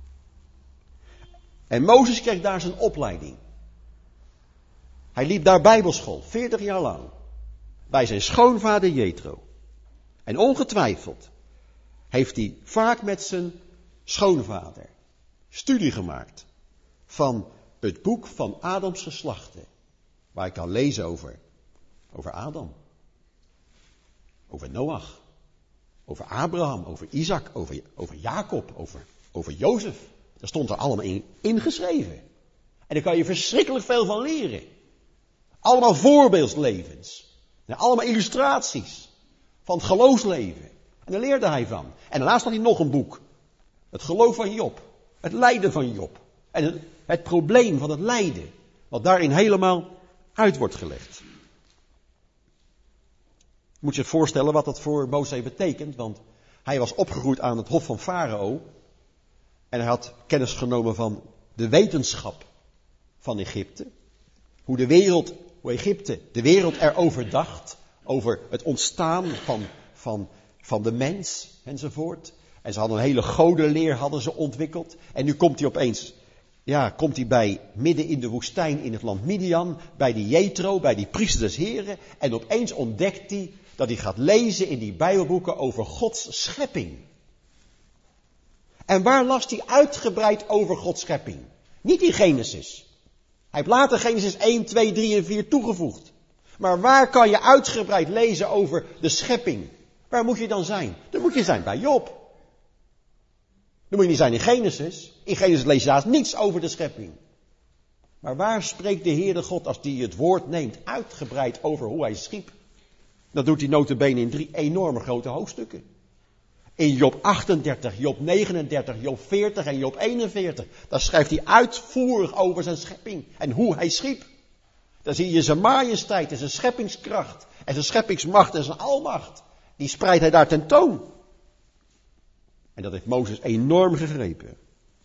En Mozes kreeg daar zijn opleiding. Hij liep daar bijbelschool, veertig jaar lang, bij zijn schoonvader Jethro. En ongetwijfeld heeft hij vaak met zijn schoonvader studie gemaakt van het boek van Adams geslachten, waar ik kan lezen over, over Adam, over Noach, over Abraham, over Isaac, over, over Jacob, over, over Jozef. Daar stond er allemaal in ingeschreven. En daar kan je verschrikkelijk veel van leren. Allemaal voorbeeldslevens. Ja, allemaal illustraties van het geloofsleven. En daar leerde hij van. En daarnaast had hij nog een boek. Het geloof van Job. Het lijden van Job. En het, het probleem van het lijden. Wat daarin helemaal uit wordt gelegd. Moet je je voorstellen wat dat voor Mozes betekent. Want hij was opgegroeid aan het hof van Farao. En hij had kennis genomen van de wetenschap van Egypte. Hoe de wereld, hoe Egypte de wereld erover dacht. Over het ontstaan van, van, van de mens enzovoort. En ze hadden een hele godenleer hadden ze ontwikkeld. En nu komt hij opeens, ja, komt hij bij, midden in de woestijn in het land Midian. Bij die Jethro, bij die priester des Heren. En opeens ontdekt hij dat hij gaat lezen in die Bijbelboeken over Gods schepping. En waar las hij uitgebreid over Gods schepping? Niet in Genesis. Hij heeft later Genesis één, twee, drie en vier toegevoegd. Maar waar kan je uitgebreid lezen over de schepping? Waar moet je dan zijn? Dan moet je zijn bij Job. Dan moet je niet zijn in Genesis. In Genesis lees je haast niets over de schepping. Maar waar spreekt de Heere God als hij het woord neemt uitgebreid over hoe hij schiep? Dat doet hij nota bene in drie enorme grote hoofdstukken. In Job achtendertig, Job negenendertig, Job veertig en Job eenenveertig. Daar schrijft hij uitvoerig over zijn schepping en hoe hij schiep. Dan zie je zijn majesteit en zijn scheppingskracht en zijn scheppingsmacht en zijn almacht. Die spreidt hij daar tentoon. En dat heeft Mozes enorm gegrepen.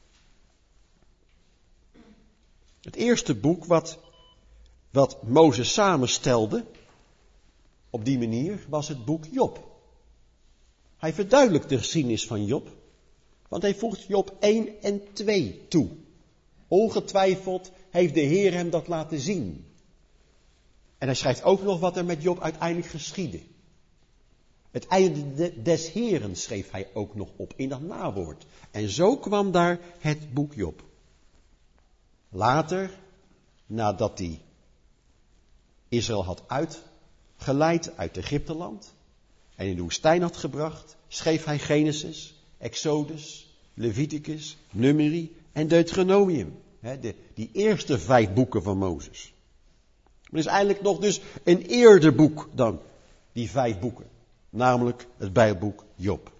Het eerste boek wat, wat Mozes samenstelde op die manier was het boek Job. Hij verduidelijkt de geschiedenis van Job, want hij voegt Job één en twee toe. Ongetwijfeld heeft de Heer hem dat laten zien. En hij schrijft ook nog wat er met Job uiteindelijk geschiedde. Het einde des Heeren schreef hij ook nog op in dat nawoord. En zo kwam daar het boek Job. Later, nadat hij Israël had uitgeleid uit Egypteland en in de woestijn had gebracht, schreef hij Genesis, Exodus, Leviticus, Numeri en Deuteronomium. He, de, die eerste vijf boeken van Mozes. Maar er is eigenlijk nog dus een eerder boek dan die vijf boeken. Namelijk het Bijbelboek Job.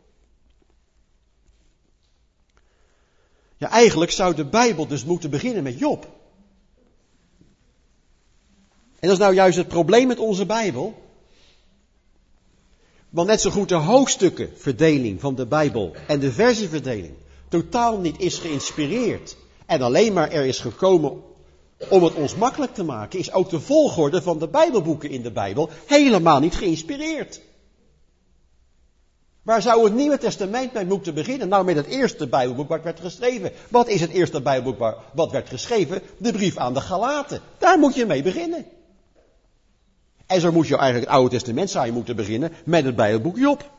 Ja, eigenlijk zou de Bijbel dus moeten beginnen met Job. En dat is nou juist het probleem met onze Bijbel. Want net zo goed de hoofdstukkenverdeling van de Bijbel en de versieverdeling totaal niet is geïnspireerd en alleen maar er is gekomen om het ons makkelijk te maken, is ook de volgorde van de Bijbelboeken in de Bijbel helemaal niet geïnspireerd. Waar zou het Nieuwe Testament mee moeten beginnen? Nou, met het eerste Bijbelboek wat werd geschreven. Wat is het eerste Bijbelboek wat werd geschreven? De brief aan de Galaten. Daar moet je mee beginnen. En zo moet je eigenlijk het Oude Testament zou je moeten beginnen met het Bijbelboek Job.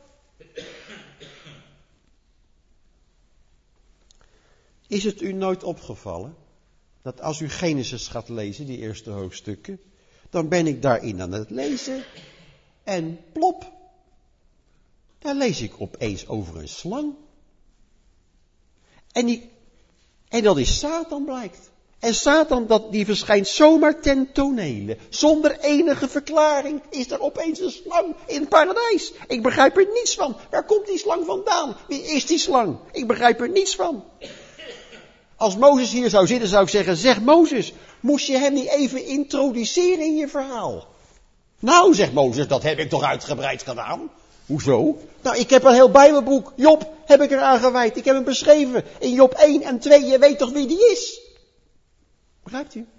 Is het u nooit opgevallen dat als u Genesis gaat lezen, die eerste hoofdstukken, dan ben ik daarin aan het lezen en plop, daar lees ik opeens over een slang. En, die, en dat is Satan blijkt. En Satan, dat, die verschijnt zomaar ten tonele. Zonder enige verklaring is er opeens een slang in het paradijs. Ik begrijp er niets van. Waar komt die slang vandaan? Wie is die slang? Ik begrijp er niets van. Als Mozes hier zou zitten, zou ik zeggen, zeg Mozes, moest je hem niet even introduceren in je verhaal? Nou, zegt Mozes, dat heb ik toch uitgebreid gedaan? Hoezo? Nou, ik heb een heel Bijbelboek. Job heb ik eraan gewijd. Ik heb hem beschreven in Job één en twee. Je weet toch wie die is? Begrijpt u?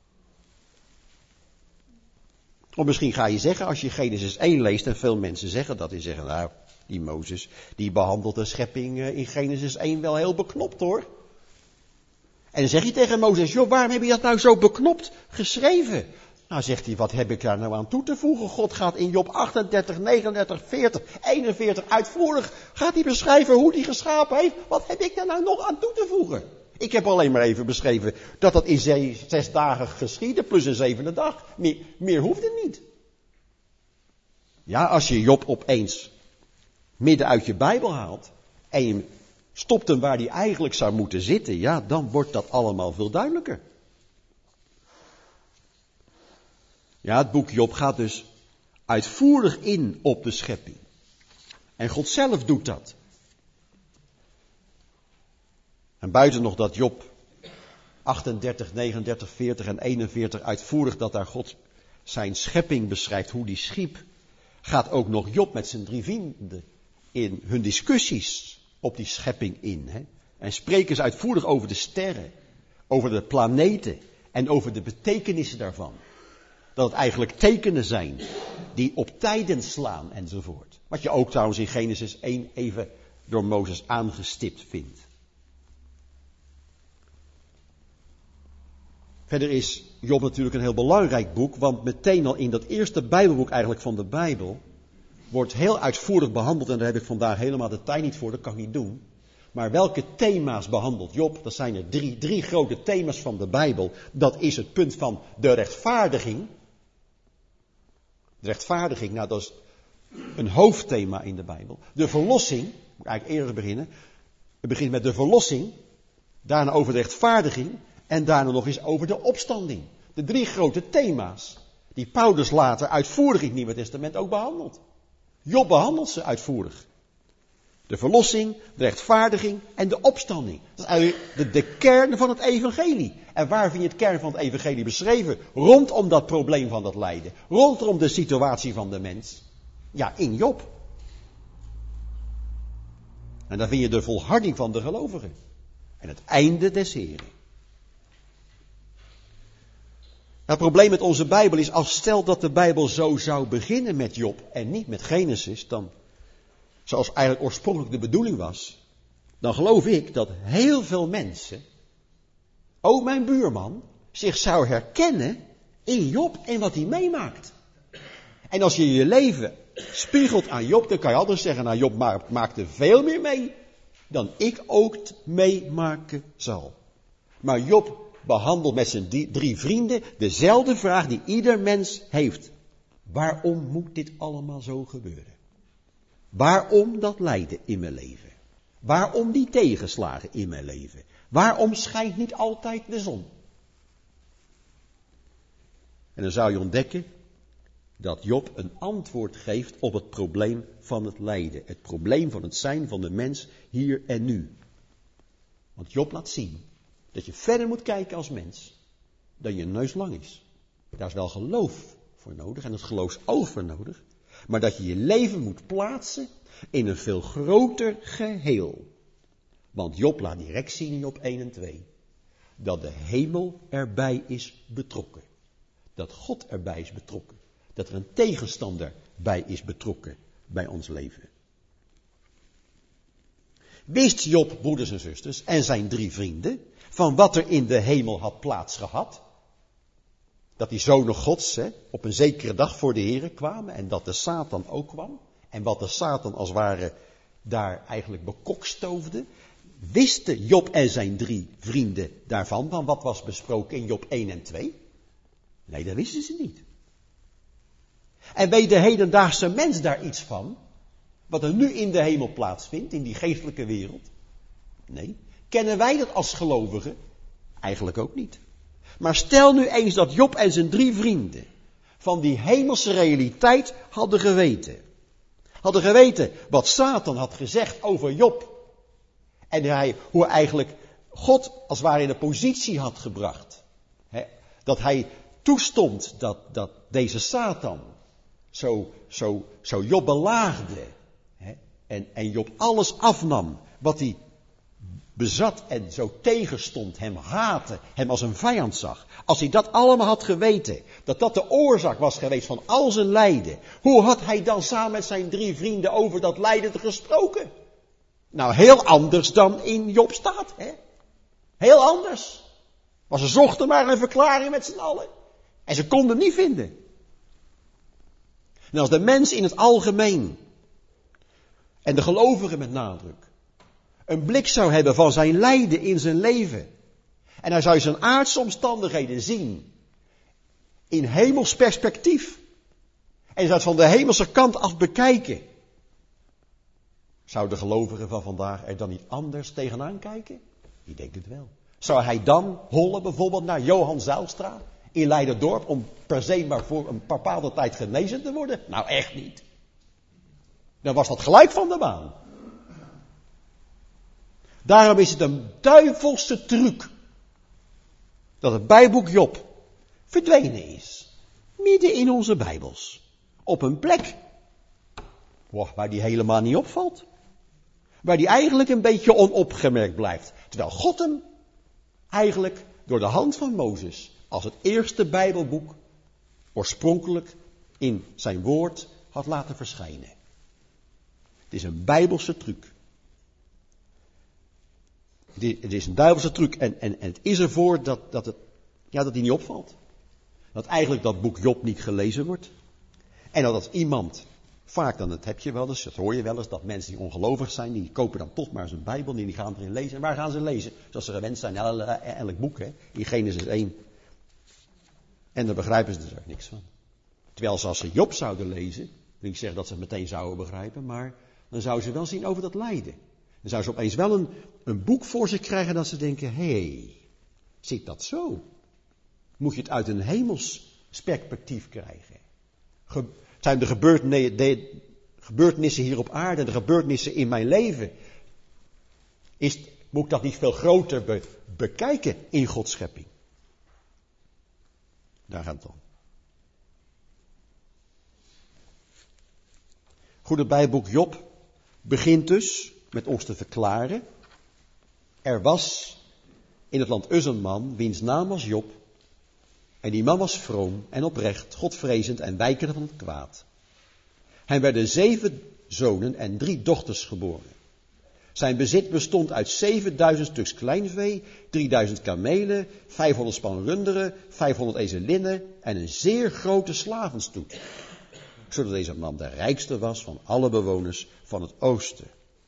Of misschien ga je zeggen, als je Genesis één leest, en veel mensen zeggen dat, die zeggen, nou, die Mozes, die behandelt de schepping in Genesis één wel heel beknopt hoor. En dan zeg je tegen Mozes, joh, waarom heb je dat nou zo beknopt geschreven? Nou zegt hij, wat heb ik daar nou aan toe te voegen? God gaat in Job achtendertig, negenendertig, veertig, eenenveertig uitvoerig, gaat hij beschrijven hoe hij geschapen heeft. Wat heb ik daar nou nog aan toe te voegen? Ik heb alleen maar even beschreven dat dat in zes, zes dagen geschiedde, plus een zevende dag. Meer, meer hoeft het niet. Ja, als je Job opeens midden uit je Bijbel haalt en je stopt hem waar hij eigenlijk zou moeten zitten, ja, dan wordt dat allemaal veel duidelijker. Ja, het boek Job gaat dus uitvoerig in op de schepping. En God zelf doet dat. En buiten nog dat Job achtendertig, negenendertig, veertig en eenenveertig uitvoerig dat daar God zijn schepping beschrijft, hoe die schiep, gaat ook nog Job met zijn drie vrienden in hun discussies op die schepping in. Hè? En spreken ze uitvoerig over de sterren, over de planeten en over de betekenissen daarvan. Dat het eigenlijk tekenen zijn die op tijden slaan enzovoort. Wat je ook trouwens in Genesis één even door Mozes aangestipt vindt. Verder is Job natuurlijk een heel belangrijk boek, want meteen al in dat eerste Bijbelboek eigenlijk van de Bijbel wordt heel uitvoerig behandeld, en daar heb ik vandaag helemaal de tijd niet voor, dat kan ik niet doen. Maar welke thema's behandelt Job? Dat zijn er drie, drie grote thema's van de Bijbel. Dat is het punt van de rechtvaardiging. De rechtvaardiging, nou dat is een hoofdthema in de Bijbel. De verlossing, moet ik eigenlijk eerder beginnen. Het begint met de verlossing, daarna over de rechtvaardiging en daarna nog eens over de opstanding. De drie grote thema's die Paulus later uitvoerig in het Nieuwe Testament ook behandelt. Job behandelt ze uitvoerig. De verlossing, de rechtvaardiging en de opstanding. Dat is eigenlijk de, de kern van het evangelie. En waar vind je het kern van het evangelie beschreven? Rondom dat probleem van dat lijden. Rondom de situatie van de mens. Ja, in Job. En daar vind je de volharding van de gelovigen. En het einde des Heren. Het probleem met onze Bijbel is, als stel dat de Bijbel zo zou beginnen met Job en niet met Genesis, dan, zoals eigenlijk oorspronkelijk de bedoeling was, dan geloof ik dat heel veel mensen, ook mijn buurman, zich zou herkennen in Job en wat hij meemaakt. En als je je leven spiegelt aan Job, dan kan je altijd zeggen, nou Job maakte veel meer mee dan ik ook meemaken zal. Maar Job behandelt met zijn drie vrienden dezelfde vraag die ieder mens heeft. Waarom moet dit allemaal zo gebeuren? Waarom dat lijden in mijn leven? Waarom die tegenslagen in mijn leven? Waarom schijnt niet altijd de zon? En dan zou je ontdekken dat Job een antwoord geeft op het probleem van het lijden. Het probleem van het zijn van de mens hier en nu. Want Job laat zien dat je verder moet kijken als mens dan je neus lang is. Daar is wel geloof voor nodig en het geloofsoog voor nodig. Maar dat je je leven moet plaatsen in een veel groter geheel. Want Job laat direct zien in Job één en twee. Dat de hemel erbij is betrokken. Dat God erbij is betrokken. Dat er een tegenstander bij is betrokken bij ons leven. Wist Job, broeders en zusters, en zijn drie vrienden, van wat er in de hemel had plaatsgehad? Dat die zonen Gods hè, op een zekere dag voor de Here kwamen en dat de Satan ook kwam. En wat de Satan als het ware daar eigenlijk bekokstoofde. Wisten Job en zijn drie vrienden daarvan, van wat was besproken in Job één en twee? Nee, dat wisten ze niet. En weet de hedendaagse mens daar iets van? Wat er nu in de hemel plaatsvindt, in die geestelijke wereld? Nee, Kennen wij dat als gelovigen? Eigenlijk ook niet. Maar stel nu eens dat Job en zijn drie vrienden van die hemelse realiteit hadden geweten. Hadden geweten wat Satan had gezegd over Job. En hij, hoe eigenlijk God als het ware in de positie had gebracht. He, dat hij toestond dat, dat deze Satan zo, zo, zo Job belaagde. He, en, en Job alles afnam wat hij bezat en zo tegenstond, hem haatte, hem als een vijand zag. Als hij dat allemaal had geweten, dat dat de oorzaak was geweest van al zijn lijden. Hoe had hij dan samen met zijn drie vrienden over dat lijden gesproken? Nou, heel anders dan in Job staat, hè? Heel anders. Maar ze zochten maar een verklaring met z'n allen. En ze konden het niet vinden. En als de mens in het algemeen, en de gelovigen met nadruk, een blik zou hebben van zijn lijden in zijn leven. En hij zou zijn aardse omstandigheden zien. In hemels perspectief. En zou het van de hemelse kant af bekijken. Zou de gelovige van vandaag er dan niet anders tegenaan kijken? Ik denk het wel. Zou hij dan hollen bijvoorbeeld naar Johan Zijlstra in Leiderdorp om per se maar voor een bepaalde tijd genezen te worden? Nou echt niet. Dan was dat gelijk van de baan. Daarom is het een duivelse truc dat het Bijbelboek Job verdwenen is. Midden in onze Bijbels. Op een plek waar die helemaal niet opvalt. Waar die eigenlijk een beetje onopgemerkt blijft. Terwijl God hem eigenlijk door de hand van Mozes als het eerste Bijbelboek oorspronkelijk in zijn woord had laten verschijnen. Het is een Bijbelse truc. Het is een duivelse truc en, en, en het is ervoor dat, dat, het, ja, dat die niet opvalt. Dat eigenlijk dat boek Job niet gelezen wordt. En dat als iemand, vaak dan dat heb je wel eens, dat hoor je wel eens, dat mensen die ongelovig zijn, die kopen dan toch maar zijn Bijbel en die gaan erin lezen. En waar gaan ze lezen? Zoals ze gewend zijn, elk, elk boek, hè, in Genesis één. En daar begrijpen ze er ook niks van. Terwijl ze als ze Job zouden lezen, wil ik zeggen dat ze het meteen zouden begrijpen, maar dan zouden ze wel zien over dat lijden. Dan zou ze opeens wel een, een boek voor zich krijgen dat ze denken, hé, hey, zit dat zo? Moet je het uit een hemels perspectief krijgen? Ge, het zijn de, gebeurten, de gebeurtenissen hier op aarde en de gebeurtenissen in mijn leven. Is, moet ik dat niet veel groter be, bekijken in Gods schepping? Daar gaat het om. Goed, het Bijbelboek Job begint dus met ons te verklaren. Er was in het land Uz een man, wiens naam was Job. En die man was vroom en oprecht, godvrezend en wijkende van het kwaad. Hij werden zeven zonen en drie dochters geboren. Zijn bezit bestond uit zevenduizend stuks kleinvee, drieduizend kamelen, vijfhonderd span runderen, vijfhonderd ezelinnen en een zeer grote slavenstoet. Zodat deze man de rijkste was van alle bewoners van het oosten.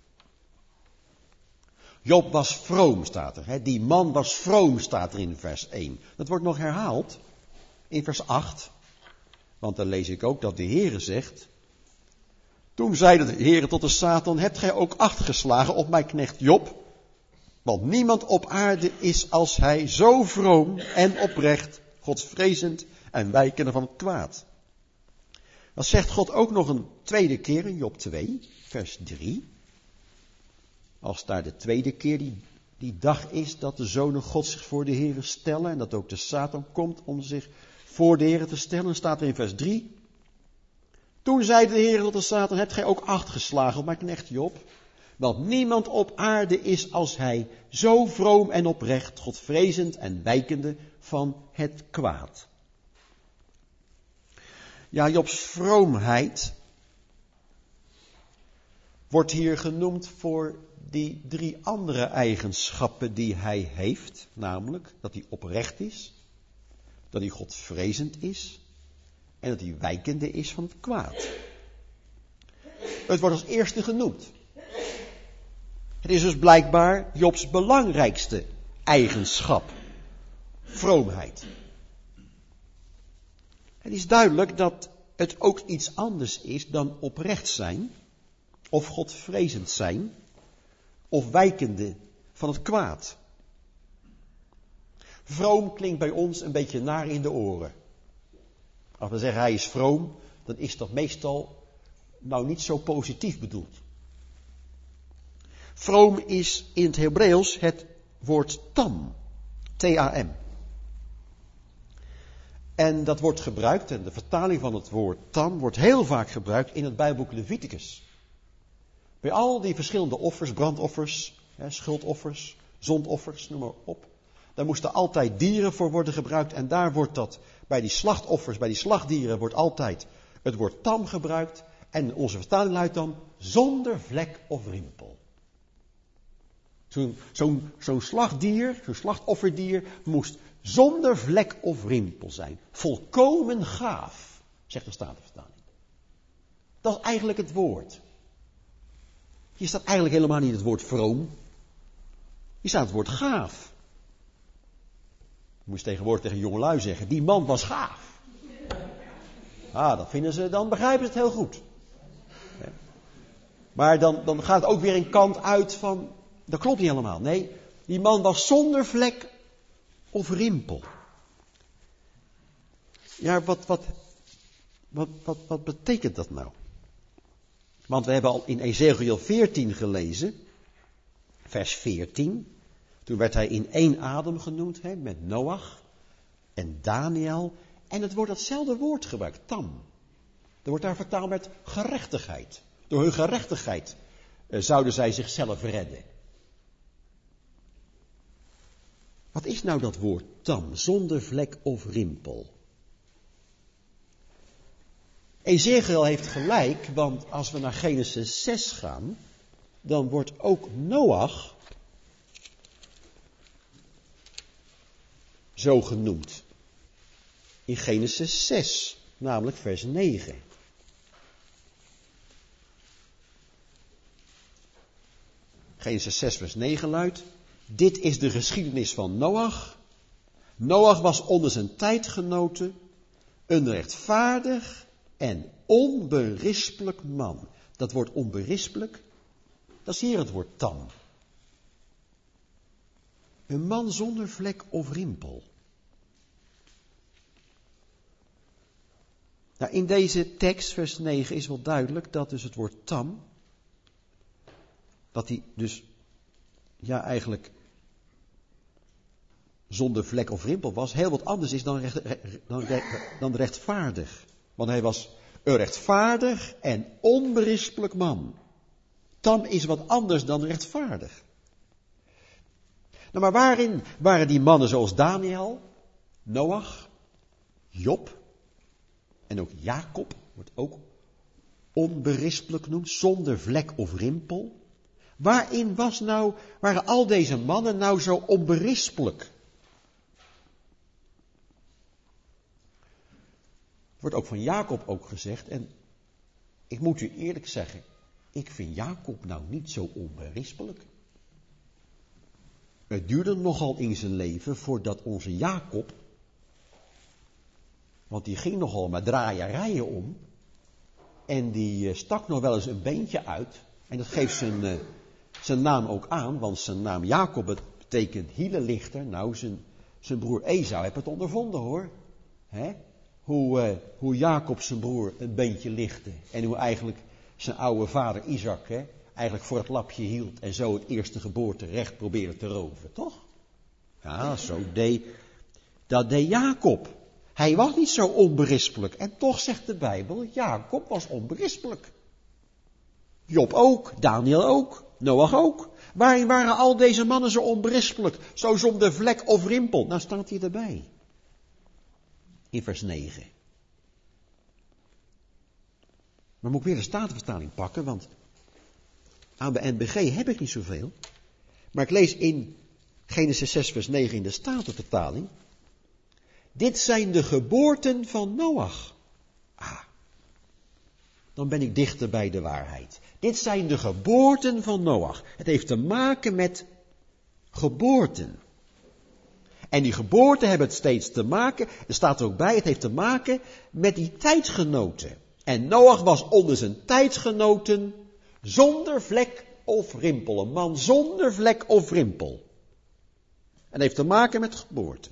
Job was vroom, staat er. Hè? Die man was vroom, staat er in vers één. Dat wordt nog herhaald in vers acht. Want dan lees ik ook dat de Heere zegt. Toen zeide de Heere tot de Satan, hebt gij ook acht geslagen op mijn knecht Job? Want niemand op aarde is als hij zo vroom en oprecht, godsvrezend en wijkende van het kwaad. Dat zegt God ook nog een tweede keer in Job twee, vers drie. Als daar de tweede keer die, die dag is dat de zonen God zich voor de Heere stellen en dat ook de Satan komt om zich voor de Heere te stellen, staat er in vers drie. Toen zei de Heere tot de Satan, hebt gij ook acht geslagen op mijn knecht Job? Want niemand op aarde is als hij, zo vroom en oprecht, godvrezend en wijkende van het kwaad. Ja, Jobs vroomheid wordt hier genoemd voor die drie andere eigenschappen die hij heeft. Namelijk dat hij oprecht is, dat hij godvrezend is en dat hij wijkende is van het kwaad. Het wordt als eerste genoemd. Het is dus blijkbaar Jobs belangrijkste eigenschap. Vroomheid. Het is duidelijk dat het ook iets anders is dan oprecht zijn, of godvrezend zijn, of wijkende van het kwaad. Vroom klinkt bij ons een beetje naar in de oren. Als we zeggen hij is vroom, dan is dat meestal nou niet zo positief bedoeld. Vroom is in het Hebreeuws het woord tam. T A M. En dat wordt gebruikt, en de vertaling van het woord tam wordt heel vaak gebruikt in het Bijbelboek Leviticus. Bij al die verschillende offers, brandoffers, schuldoffers, zondoffers, noem maar op. Daar moesten altijd dieren voor worden gebruikt. En daar wordt dat, bij die slachtoffers, bij die slachtdieren, wordt altijd het woord tam gebruikt. En onze vertaling luidt dan, zonder vlek of rimpel. Zo'n, zo'n, zo'n slachtdier, zo'n slachtofferdier, moest zonder vlek of rimpel zijn. Volkomen gaaf, zegt de Statenvertaling. Dat is eigenlijk het woord. Hier staat eigenlijk helemaal niet het woord vroom. Hier staat het woord gaaf. Je moest tegenwoordig tegen jongelui zeggen, die man was gaaf. Ah, dat vinden ze, dan begrijpen ze het heel goed. Maar dan, dan gaat het ook weer een kant uit van, dat klopt niet helemaal. Nee, die man was zonder vlek of rimpel. Ja, wat, wat, wat, wat, wat betekent dat nou? Want we hebben al in Ezekiel veertien gelezen, vers veertien. Toen werd hij in één adem genoemd, hè, met Noach en Daniel. En het wordt datzelfde woord gebruikt, tam. Er wordt daar vertaald met gerechtigheid. Door hun gerechtigheid eh, zouden zij zichzelf redden. Wat is nou dat woord tam, zonder vlek of rimpel? Ezekiel heeft gelijk, want als we naar Genesis zes gaan, dan wordt ook Noach zo genoemd. In Genesis zes, namelijk vers negen. Genesis zes vers negen luidt, dit is de geschiedenis van Noach. Noach was onder zijn tijdgenoten een rechtvaardig en onberispelijk man. Dat woord onberispelijk, dat is hier het woord tam. Een man zonder vlek of rimpel. Nou, in deze tekst, vers negen, is wel duidelijk dat dus het woord tam, dat hij dus, ja eigenlijk, zonder vlek of rimpel was, heel wat anders is dan, recht, dan, dan rechtvaardig. Want hij was een rechtvaardig en onberispelijk man. Tam is wat anders dan rechtvaardig. Nou, maar waarin waren die mannen zoals Daniel, Noach, Job en ook Jacob, wordt ook onberispelijk genoemd, zonder vlek of rimpel. Waarin was nou, waren al deze mannen nou zo onberispelijk? Wordt ook van Jacob ook gezegd, en ik moet u eerlijk zeggen, ik vind Jacob nou niet zo onberispelijk. Het duurde nogal in zijn leven voordat onze Jacob, want die ging nogal met draaierijen om, en die stak nog wel eens een beentje uit, en dat geeft zijn, zijn naam ook aan, want zijn naam Jacob betekent hielenlichter. Nou, zijn, zijn broer Esau heeft het ondervonden hoor. Hè? Hoe, uh, hoe Jacob zijn broer een beentje lichtte. En hoe eigenlijk zijn oude vader Isaac hè, eigenlijk voor het lapje hield. En zo het eerste geboorterecht probeerde te roven. Toch? Ja, zo deed, dat deed Jacob. Hij was niet zo onberispelijk. En toch zegt de Bijbel, Jacob was onberispelijk. Job ook, Daniel ook, Noach ook. Waarin waren al deze mannen zo onberispelijk? Zo zonder vlek of rimpel? Nou staat hij erbij. In vers negen. Maar moet ik weer de Statenvertaling pakken, want aan de N B G heb ik niet zoveel. Maar ik lees in Genesis zes vers negen in de Statenvertaling. Dit zijn de geboorten van Noach. Ah, dan ben ik dichter bij de waarheid. Dit zijn de geboorten van Noach. Het heeft te maken met geboorten. En die geboorten hebben het steeds te maken, er staat er ook bij, het heeft te maken met die tijdgenoten. En Noach was onder zijn tijdgenoten zonder vlek of rimpel. Een man zonder vlek of rimpel. En heeft te maken met geboorte.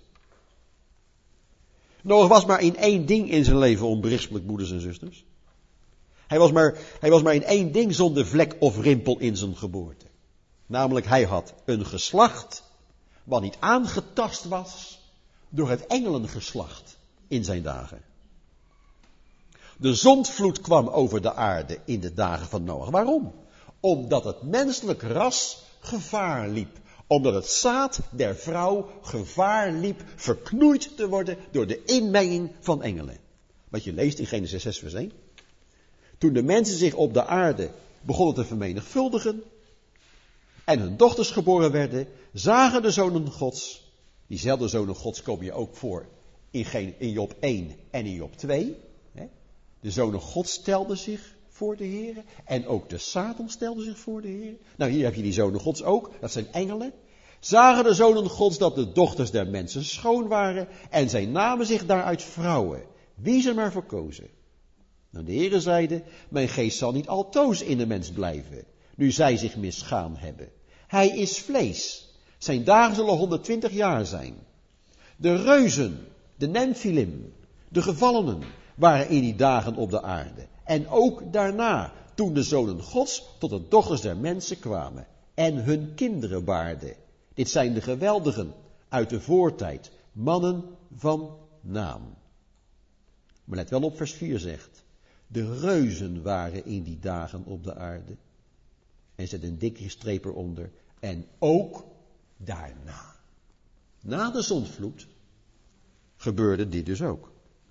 Noach was maar in één ding in zijn leven onberispelijk, broeders en zusters. Hij was, maar, hij was maar in één ding zonder vlek of rimpel in zijn geboorte. Namelijk, hij had een geslacht wat niet aangetast was door het engelengeslacht in zijn dagen. De zondvloed kwam over de aarde in de dagen van Noach. Waarom? Omdat het menselijk ras gevaar liep. Omdat het zaad der vrouw gevaar liep verknoeid te worden door de inmenging van engelen. Wat je leest in Genesis zes vers één. Toen de mensen zich op de aarde begonnen te vermenigvuldigen en hun dochters geboren werden, zagen de zonen Gods, diezelfde zonen Gods komen je ook voor in, in Job één en in Job twee. Hè? De zonen Gods stelden zich voor de Heer en ook de Satan stelde zich voor de Heer. Nou, hier heb je die zonen Gods ook, dat zijn engelen. Zagen de zonen Gods dat de dochters der mensen schoon waren en zij namen zich daaruit vrouwen, wie ze maar verkozen. Nou, de Heere zeide, mijn geest zal niet altoos in de mens blijven, nu zij zich misgaan hebben. Hij is vlees, zijn dagen zullen honderdtwintig jaar zijn. De reuzen, de Nephilim, de gevallenen, waren in die dagen op de aarde. En ook daarna, toen de zonen Gods tot de dochters der mensen kwamen en hun kinderen baarden. Dit zijn de geweldigen uit de voortijd, mannen van naam. Maar let wel op, vers vier zegt, de reuzen waren in die dagen op de aarde. En zet een dikke streep eronder. En ook daarna. Na de zondvloed gebeurde dit dus ook.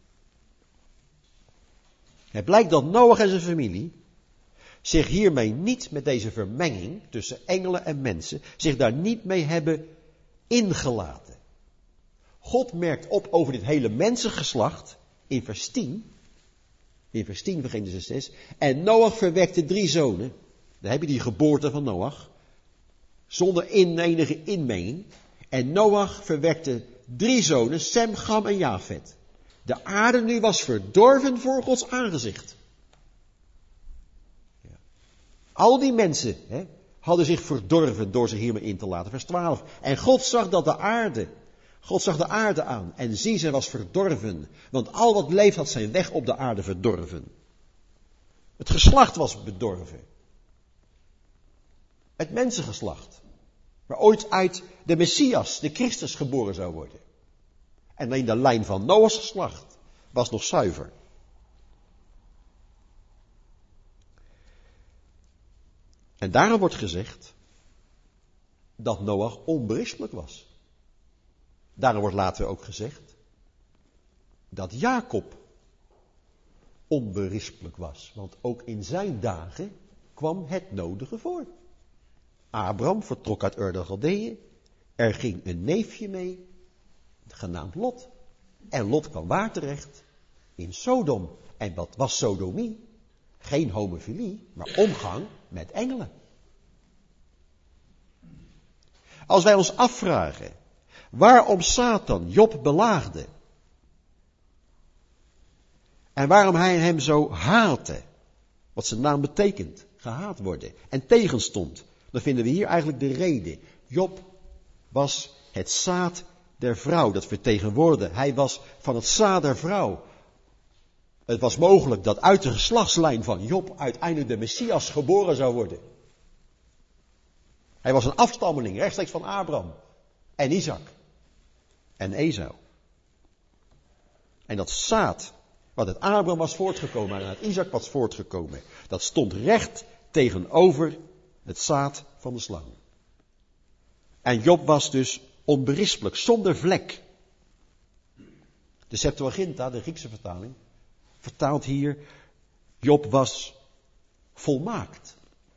Het blijkt dat Noach en zijn familie zich hiermee niet met deze vermenging tussen engelen en mensen, zich daar niet mee hebben ingelaten. God merkt op over dit hele mensengeslacht in vers tien. In vers tien van Genesis zes. En Noach verwekte drie zonen. Daar heb je die geboorte van Noach. Zonder in, enige inmenging. En Noach verwekte drie zonen, Sem, Cham en Jafet. De aarde nu was verdorven voor Gods aangezicht. Ja. Al die mensen hè, hadden zich verdorven door zich hiermee in te laten. Vers twaalf. En God zag dat de aarde, God zag de aarde aan en zie, zij was verdorven. Want al wat leeft had zijn weg op de aarde verdorven. Het geslacht was bedorven. Het mensengeslacht. Waar ooit uit de Messias, de Christus, geboren zou worden. En alleen de lijn van Noachs geslacht was nog zuiver. En daarom wordt gezegd dat Noach onberispelijk was. Daarom wordt later ook gezegd dat Jacob onberispelijk was. Want ook in zijn dagen kwam het nodige voor. Abraham vertrok uit Ur der Galdeeën. Er ging een neefje mee, genaamd Lot. En Lot kwam waar terecht? In Sodom. En wat was sodomie? Geen homofilie, maar omgang met engelen. Als wij ons afvragen waarom Satan Job belaagde en waarom hij hem zo haatte, wat zijn naam betekent, gehaat worden, en tegenstond, dan vinden we hier eigenlijk de reden. Job was het zaad der vrouw, dat vertegenwoordigde. Hij was van het zaad der vrouw. Het was mogelijk dat uit de geslachtslijn van Job uiteindelijk de Messias geboren zou worden. Hij was een afstammeling rechtstreeks van Abraham en Isaac en Esau. En dat zaad wat uit Abraham was voortgekomen en uit Isaac was voortgekomen, dat stond recht tegenover het zaad van de slang. En Job was dus onberispelijk, zonder vlek. De Septuaginta, de Griekse vertaling, vertaalt hier, Job was volmaakt.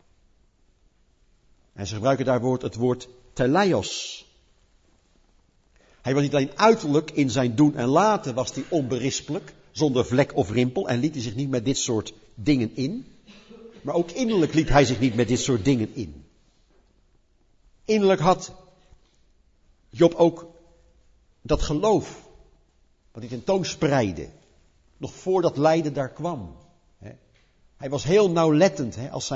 En ze gebruiken daar het woord teleios. Hij was niet alleen uiterlijk in zijn doen en laten, was hij onberispelijk, zonder vlek of rimpel, en liet hij zich niet met dit soort dingen in. Maar ook innerlijk liet hij zich niet met dit soort dingen in. Innerlijk had Job ook dat geloof, wat hij tentoonspreidde, nog voordat lijden daar kwam. Hij was heel nauwlettend als zijn,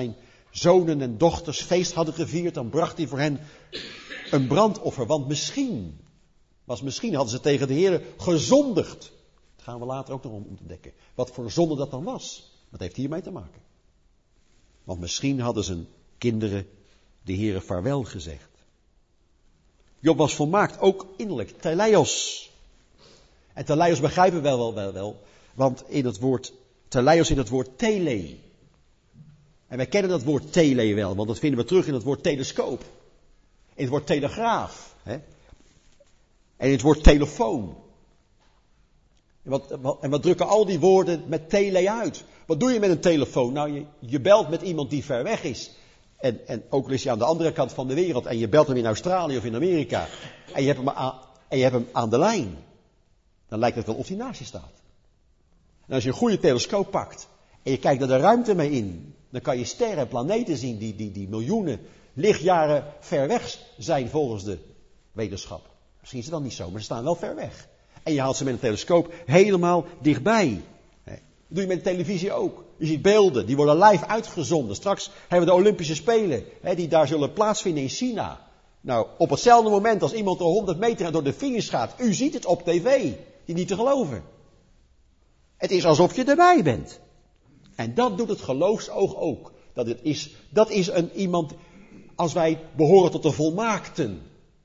zonen en dochters feest hadden gevierd, dan bracht hij voor hen een brandoffer. Want misschien, was misschien hadden ze tegen de Heer gezondigd. Dat gaan we later ook nog om ontdekken. Wat voor zonde dat dan was. Dat heeft hiermee te maken. Want misschien hadden zijn kinderen de Heere vaarwel gezegd. Job was volmaakt, ook innerlijk. Teleios. En teleios begrijpen we wel, wel, wel, wel. Want in het woord, teleios in het woord tele. En wij kennen dat woord tele wel, want dat vinden we terug in het woord telescoop. In het woord telegraaf. Hè? En in het woord telefoon. En wat, wat, en wat drukken al die woorden met tele uit? Wat doe je met een telefoon? Nou, je, je belt met iemand die ver weg is. En, en ook al is hij aan de andere kant van de wereld. En je belt hem in Australië of in Amerika. En je hebt hem aan, en je hebt hem aan de lijn. Dan lijkt het wel of hij naast je staat. En als je een goede telescoop pakt. En je kijkt naar de ruimte mee in. Dan kan je sterren en planeten zien die, die, die miljoenen lichtjaren ver weg zijn volgens de wetenschap. Misschien is het dan niet zo, maar ze staan wel ver weg. En je haalt ze met een telescoop helemaal dichtbij. Dat doe je met de televisie ook. Je ziet beelden, die worden live uitgezonden. Straks hebben we de Olympische Spelen, hè, die daar zullen plaatsvinden in China. Nou, op hetzelfde moment als iemand er honderd meter door de finish gaat, u ziet het op tv. Die niet te geloven. Het is alsof je erbij bent. En dat doet het geloofsoog ook. Dat, het is, dat is een iemand, als wij behoren tot de volmaakten.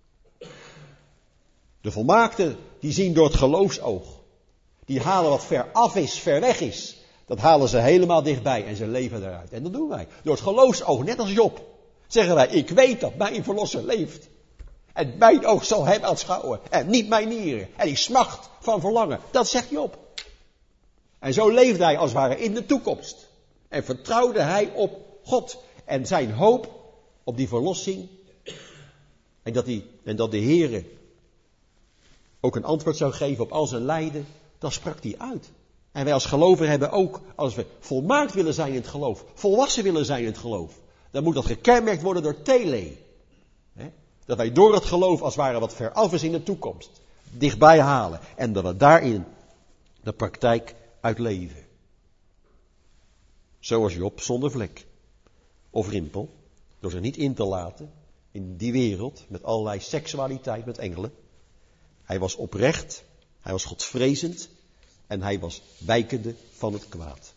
De volmaakten, die zien door het geloofsoog. Die halen wat ver af is, ver weg is. Dat halen ze helemaal dichtbij en ze leven eruit. En dat doen wij. Door het geloofsoog, net als Job. Zeggen wij, ik weet dat mijn verlosser leeft. En mijn oog zal hem aanschouwen. En niet mijn nieren. En ik smacht van verlangen. Dat zegt Job. En zo leefde hij als het ware in de toekomst. En vertrouwde hij op God. En zijn hoop op die verlossing. En dat, die, en dat de Heere ook een antwoord zou geven op al zijn lijden. Dat sprak hij uit. En wij als gelovigen hebben ook, als we volmaakt willen zijn in het geloof. Volwassen willen zijn in het geloof. Dan moet dat gekenmerkt worden door tele. He? Dat wij door het geloof als het ware wat ver af is in de toekomst. Dichtbij halen. En dat we daarin de praktijk uitleven. Zoals Job zonder vlek. Of rimpel. Door zich niet in te laten in die wereld met allerlei seksualiteit met engelen. Hij was oprecht. Hij was godvrezend. En hij was wijkende van het kwaad.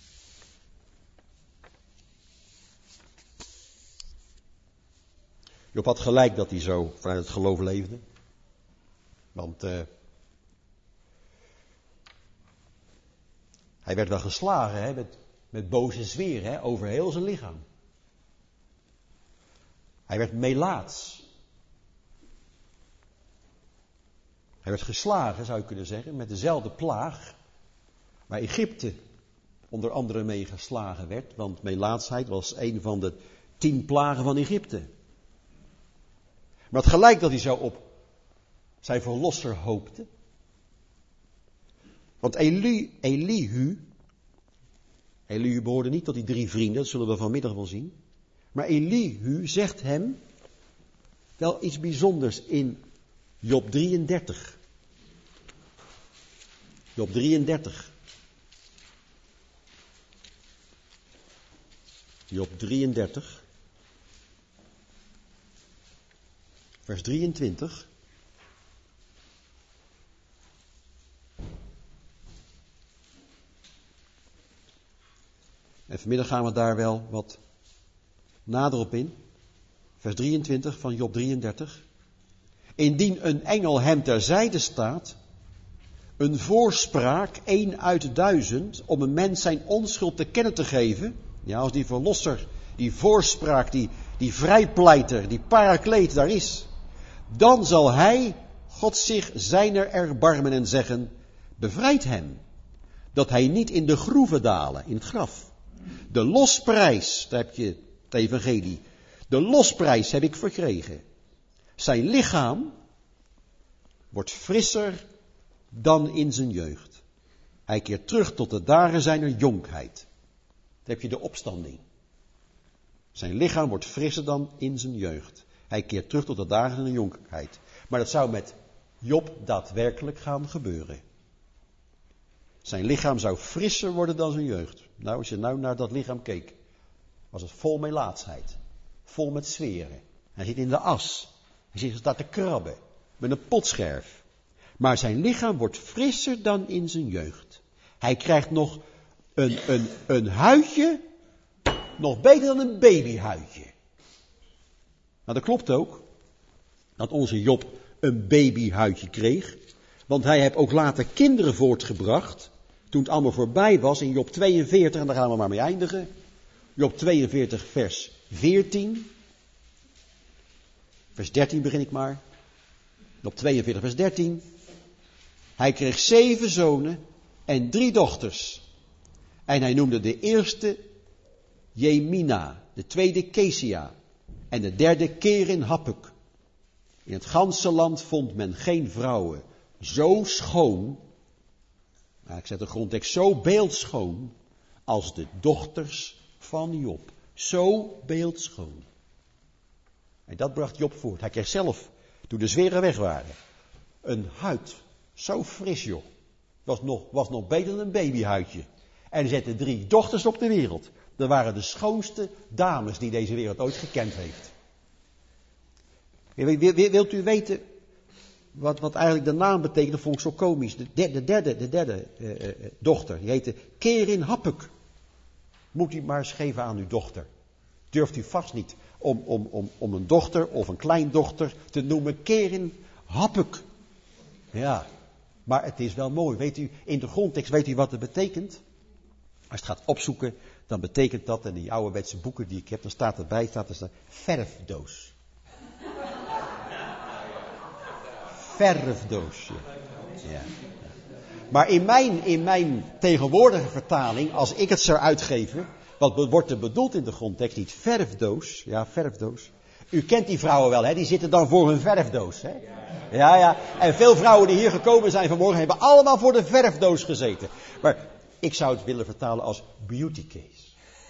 Job had gelijk dat hij zo vanuit het geloof leefde. Want uh, hij werd wel geslagen hè, met, met boze zweren hè, over heel zijn lichaam. Hij werd melaats. Hij werd geslagen, zou je kunnen zeggen, met dezelfde plaag waar Egypte onder andere mee geslagen werd. Want melaatsheid was een van de tien plagen van Egypte. Maar het gelijk dat hij zo op zijn verlosser hoopte. Want Eli, Elihu, Elihu behoorde niet tot die drie vrienden, dat zullen we vanmiddag wel zien. Maar Elihu zegt hem wel iets bijzonders in Job drieëndertig. Job drieëndertig. Job drieëndertig. Vers drieëntwintig. En vanmiddag gaan we daar wel wat nader op in. Vers drieëntwintig van Job drieëndertig. Indien een engel hem terzijde staat, een voorspraak, één uit duizend, om een mens zijn onschuld te kennen te geven. Ja, als die verlosser, die voorspraak, die, die vrijpleiter, die parakleet daar is. Dan zal hij, God zich zijner erbarmen en zeggen, bevrijd hem. Dat hij niet in de groeven dalen, in het graf. De losprijs, daar heb je het evangelie. De losprijs heb ik verkregen. Zijn lichaam wordt frisser dan in zijn jeugd. Hij keert terug tot de dagen zijner jonkheid. Dan heb je de opstanding. Zijn lichaam wordt frisser dan in zijn jeugd. Hij keert terug tot de dagen zijner jonkheid. Maar dat zou met Job daadwerkelijk gaan gebeuren. Zijn lichaam zou frisser worden dan zijn jeugd. Nou, als je nou naar dat lichaam keek. was het vol met laatsheid. Vol met zweren. Hij zit in de as. Hij zit staat te krabben. Met een potscherf. Maar zijn lichaam wordt frisser dan in zijn jeugd. Hij krijgt nog een, een, een huidje. Nog beter dan een babyhuidje. Nou, dat klopt ook. Dat onze Job een babyhuidje kreeg. Want hij heeft ook later kinderen voortgebracht. Toen het allemaal voorbij was in Job tweeënveertig. En daar gaan we maar mee eindigen. Job tweeënveertig vers veertien. Vers dertien begin ik maar. Job tweeënveertig vers dertien. Hij kreeg zeven zonen en drie dochters. En hij noemde de eerste Jemina, de tweede Kesia en de derde Kerin Happuk. In het ganse land vond men geen vrouwen zo schoon, nou, ik zet de grondtekst, zo beeldschoon als de dochters van Job. Zo beeldschoon. En dat bracht Job voort. Hij kreeg zelf, toen de zweren weg waren, een huid. Zo fris, joh. Was nog, was nog beter dan een babyhuidje. En hij zette drie dochters op de wereld. Dat waren de schoonste dames die deze wereld ooit gekend heeft. Wilt u weten wat, wat eigenlijk de naam betekent? Dat vond ik zo komisch. De derde, de derde, de derde uh, uh, dochter, die heette Kerin Happuk. Moet u maar eens geven aan uw dochter. Durft u vast niet om, om, om, om een dochter of een kleindochter te noemen Kerin Happuk. Ja, maar het is wel mooi. Weet u, in de grondtekst weet u wat het betekent? Als je het gaat opzoeken, dan betekent dat, in die ouderwetse boeken die ik heb, dan staat erbij, staat er een verfdoos. Verfdoosje. Ja. Maar in mijn, in mijn tegenwoordige vertaling, als ik het zou uitgeven, wat wordt er bedoeld in de grondtekst? Niet verfdoos, ja, verfdoos. U kent die vrouwen wel, hè? Die zitten dan voor hun verfdoos, hè? Ja, ja. En veel vrouwen die hier gekomen zijn vanmorgen hebben allemaal voor de verfdoos gezeten. Maar ik zou het willen vertalen als beauty case.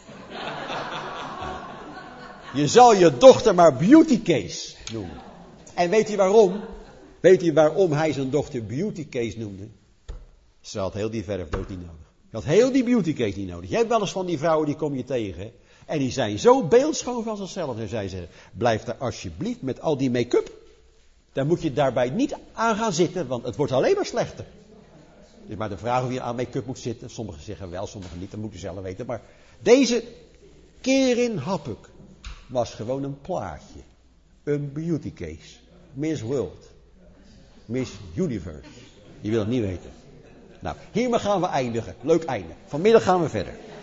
Je zal je dochter maar beauty case noemen. En weet u waarom? Weet u waarom hij zijn dochter beauty case noemde? Ze had heel die verfdoos niet nodig. Je had heel die beauty case niet nodig. Je hebt wel eens van die vrouwen, die kom je tegen. Hè? En die zijn zo beeldschoon van zichzelf. En zij zeggen, blijf daar alsjeblieft met al die make-up. Daar moet je daarbij niet aan gaan zitten, want het wordt alleen maar slechter. Dus maar de vraag of je aan make-up moet zitten. Sommigen zeggen wel, sommigen niet. Dat moet je zelf weten. Maar deze Kerin Happuk was gewoon een plaatje. Een beauty case. Miss World. Miss Universe. Je wil het niet weten. Nou, hiermee gaan we eindigen. Leuk einde. Vanmiddag gaan we verder.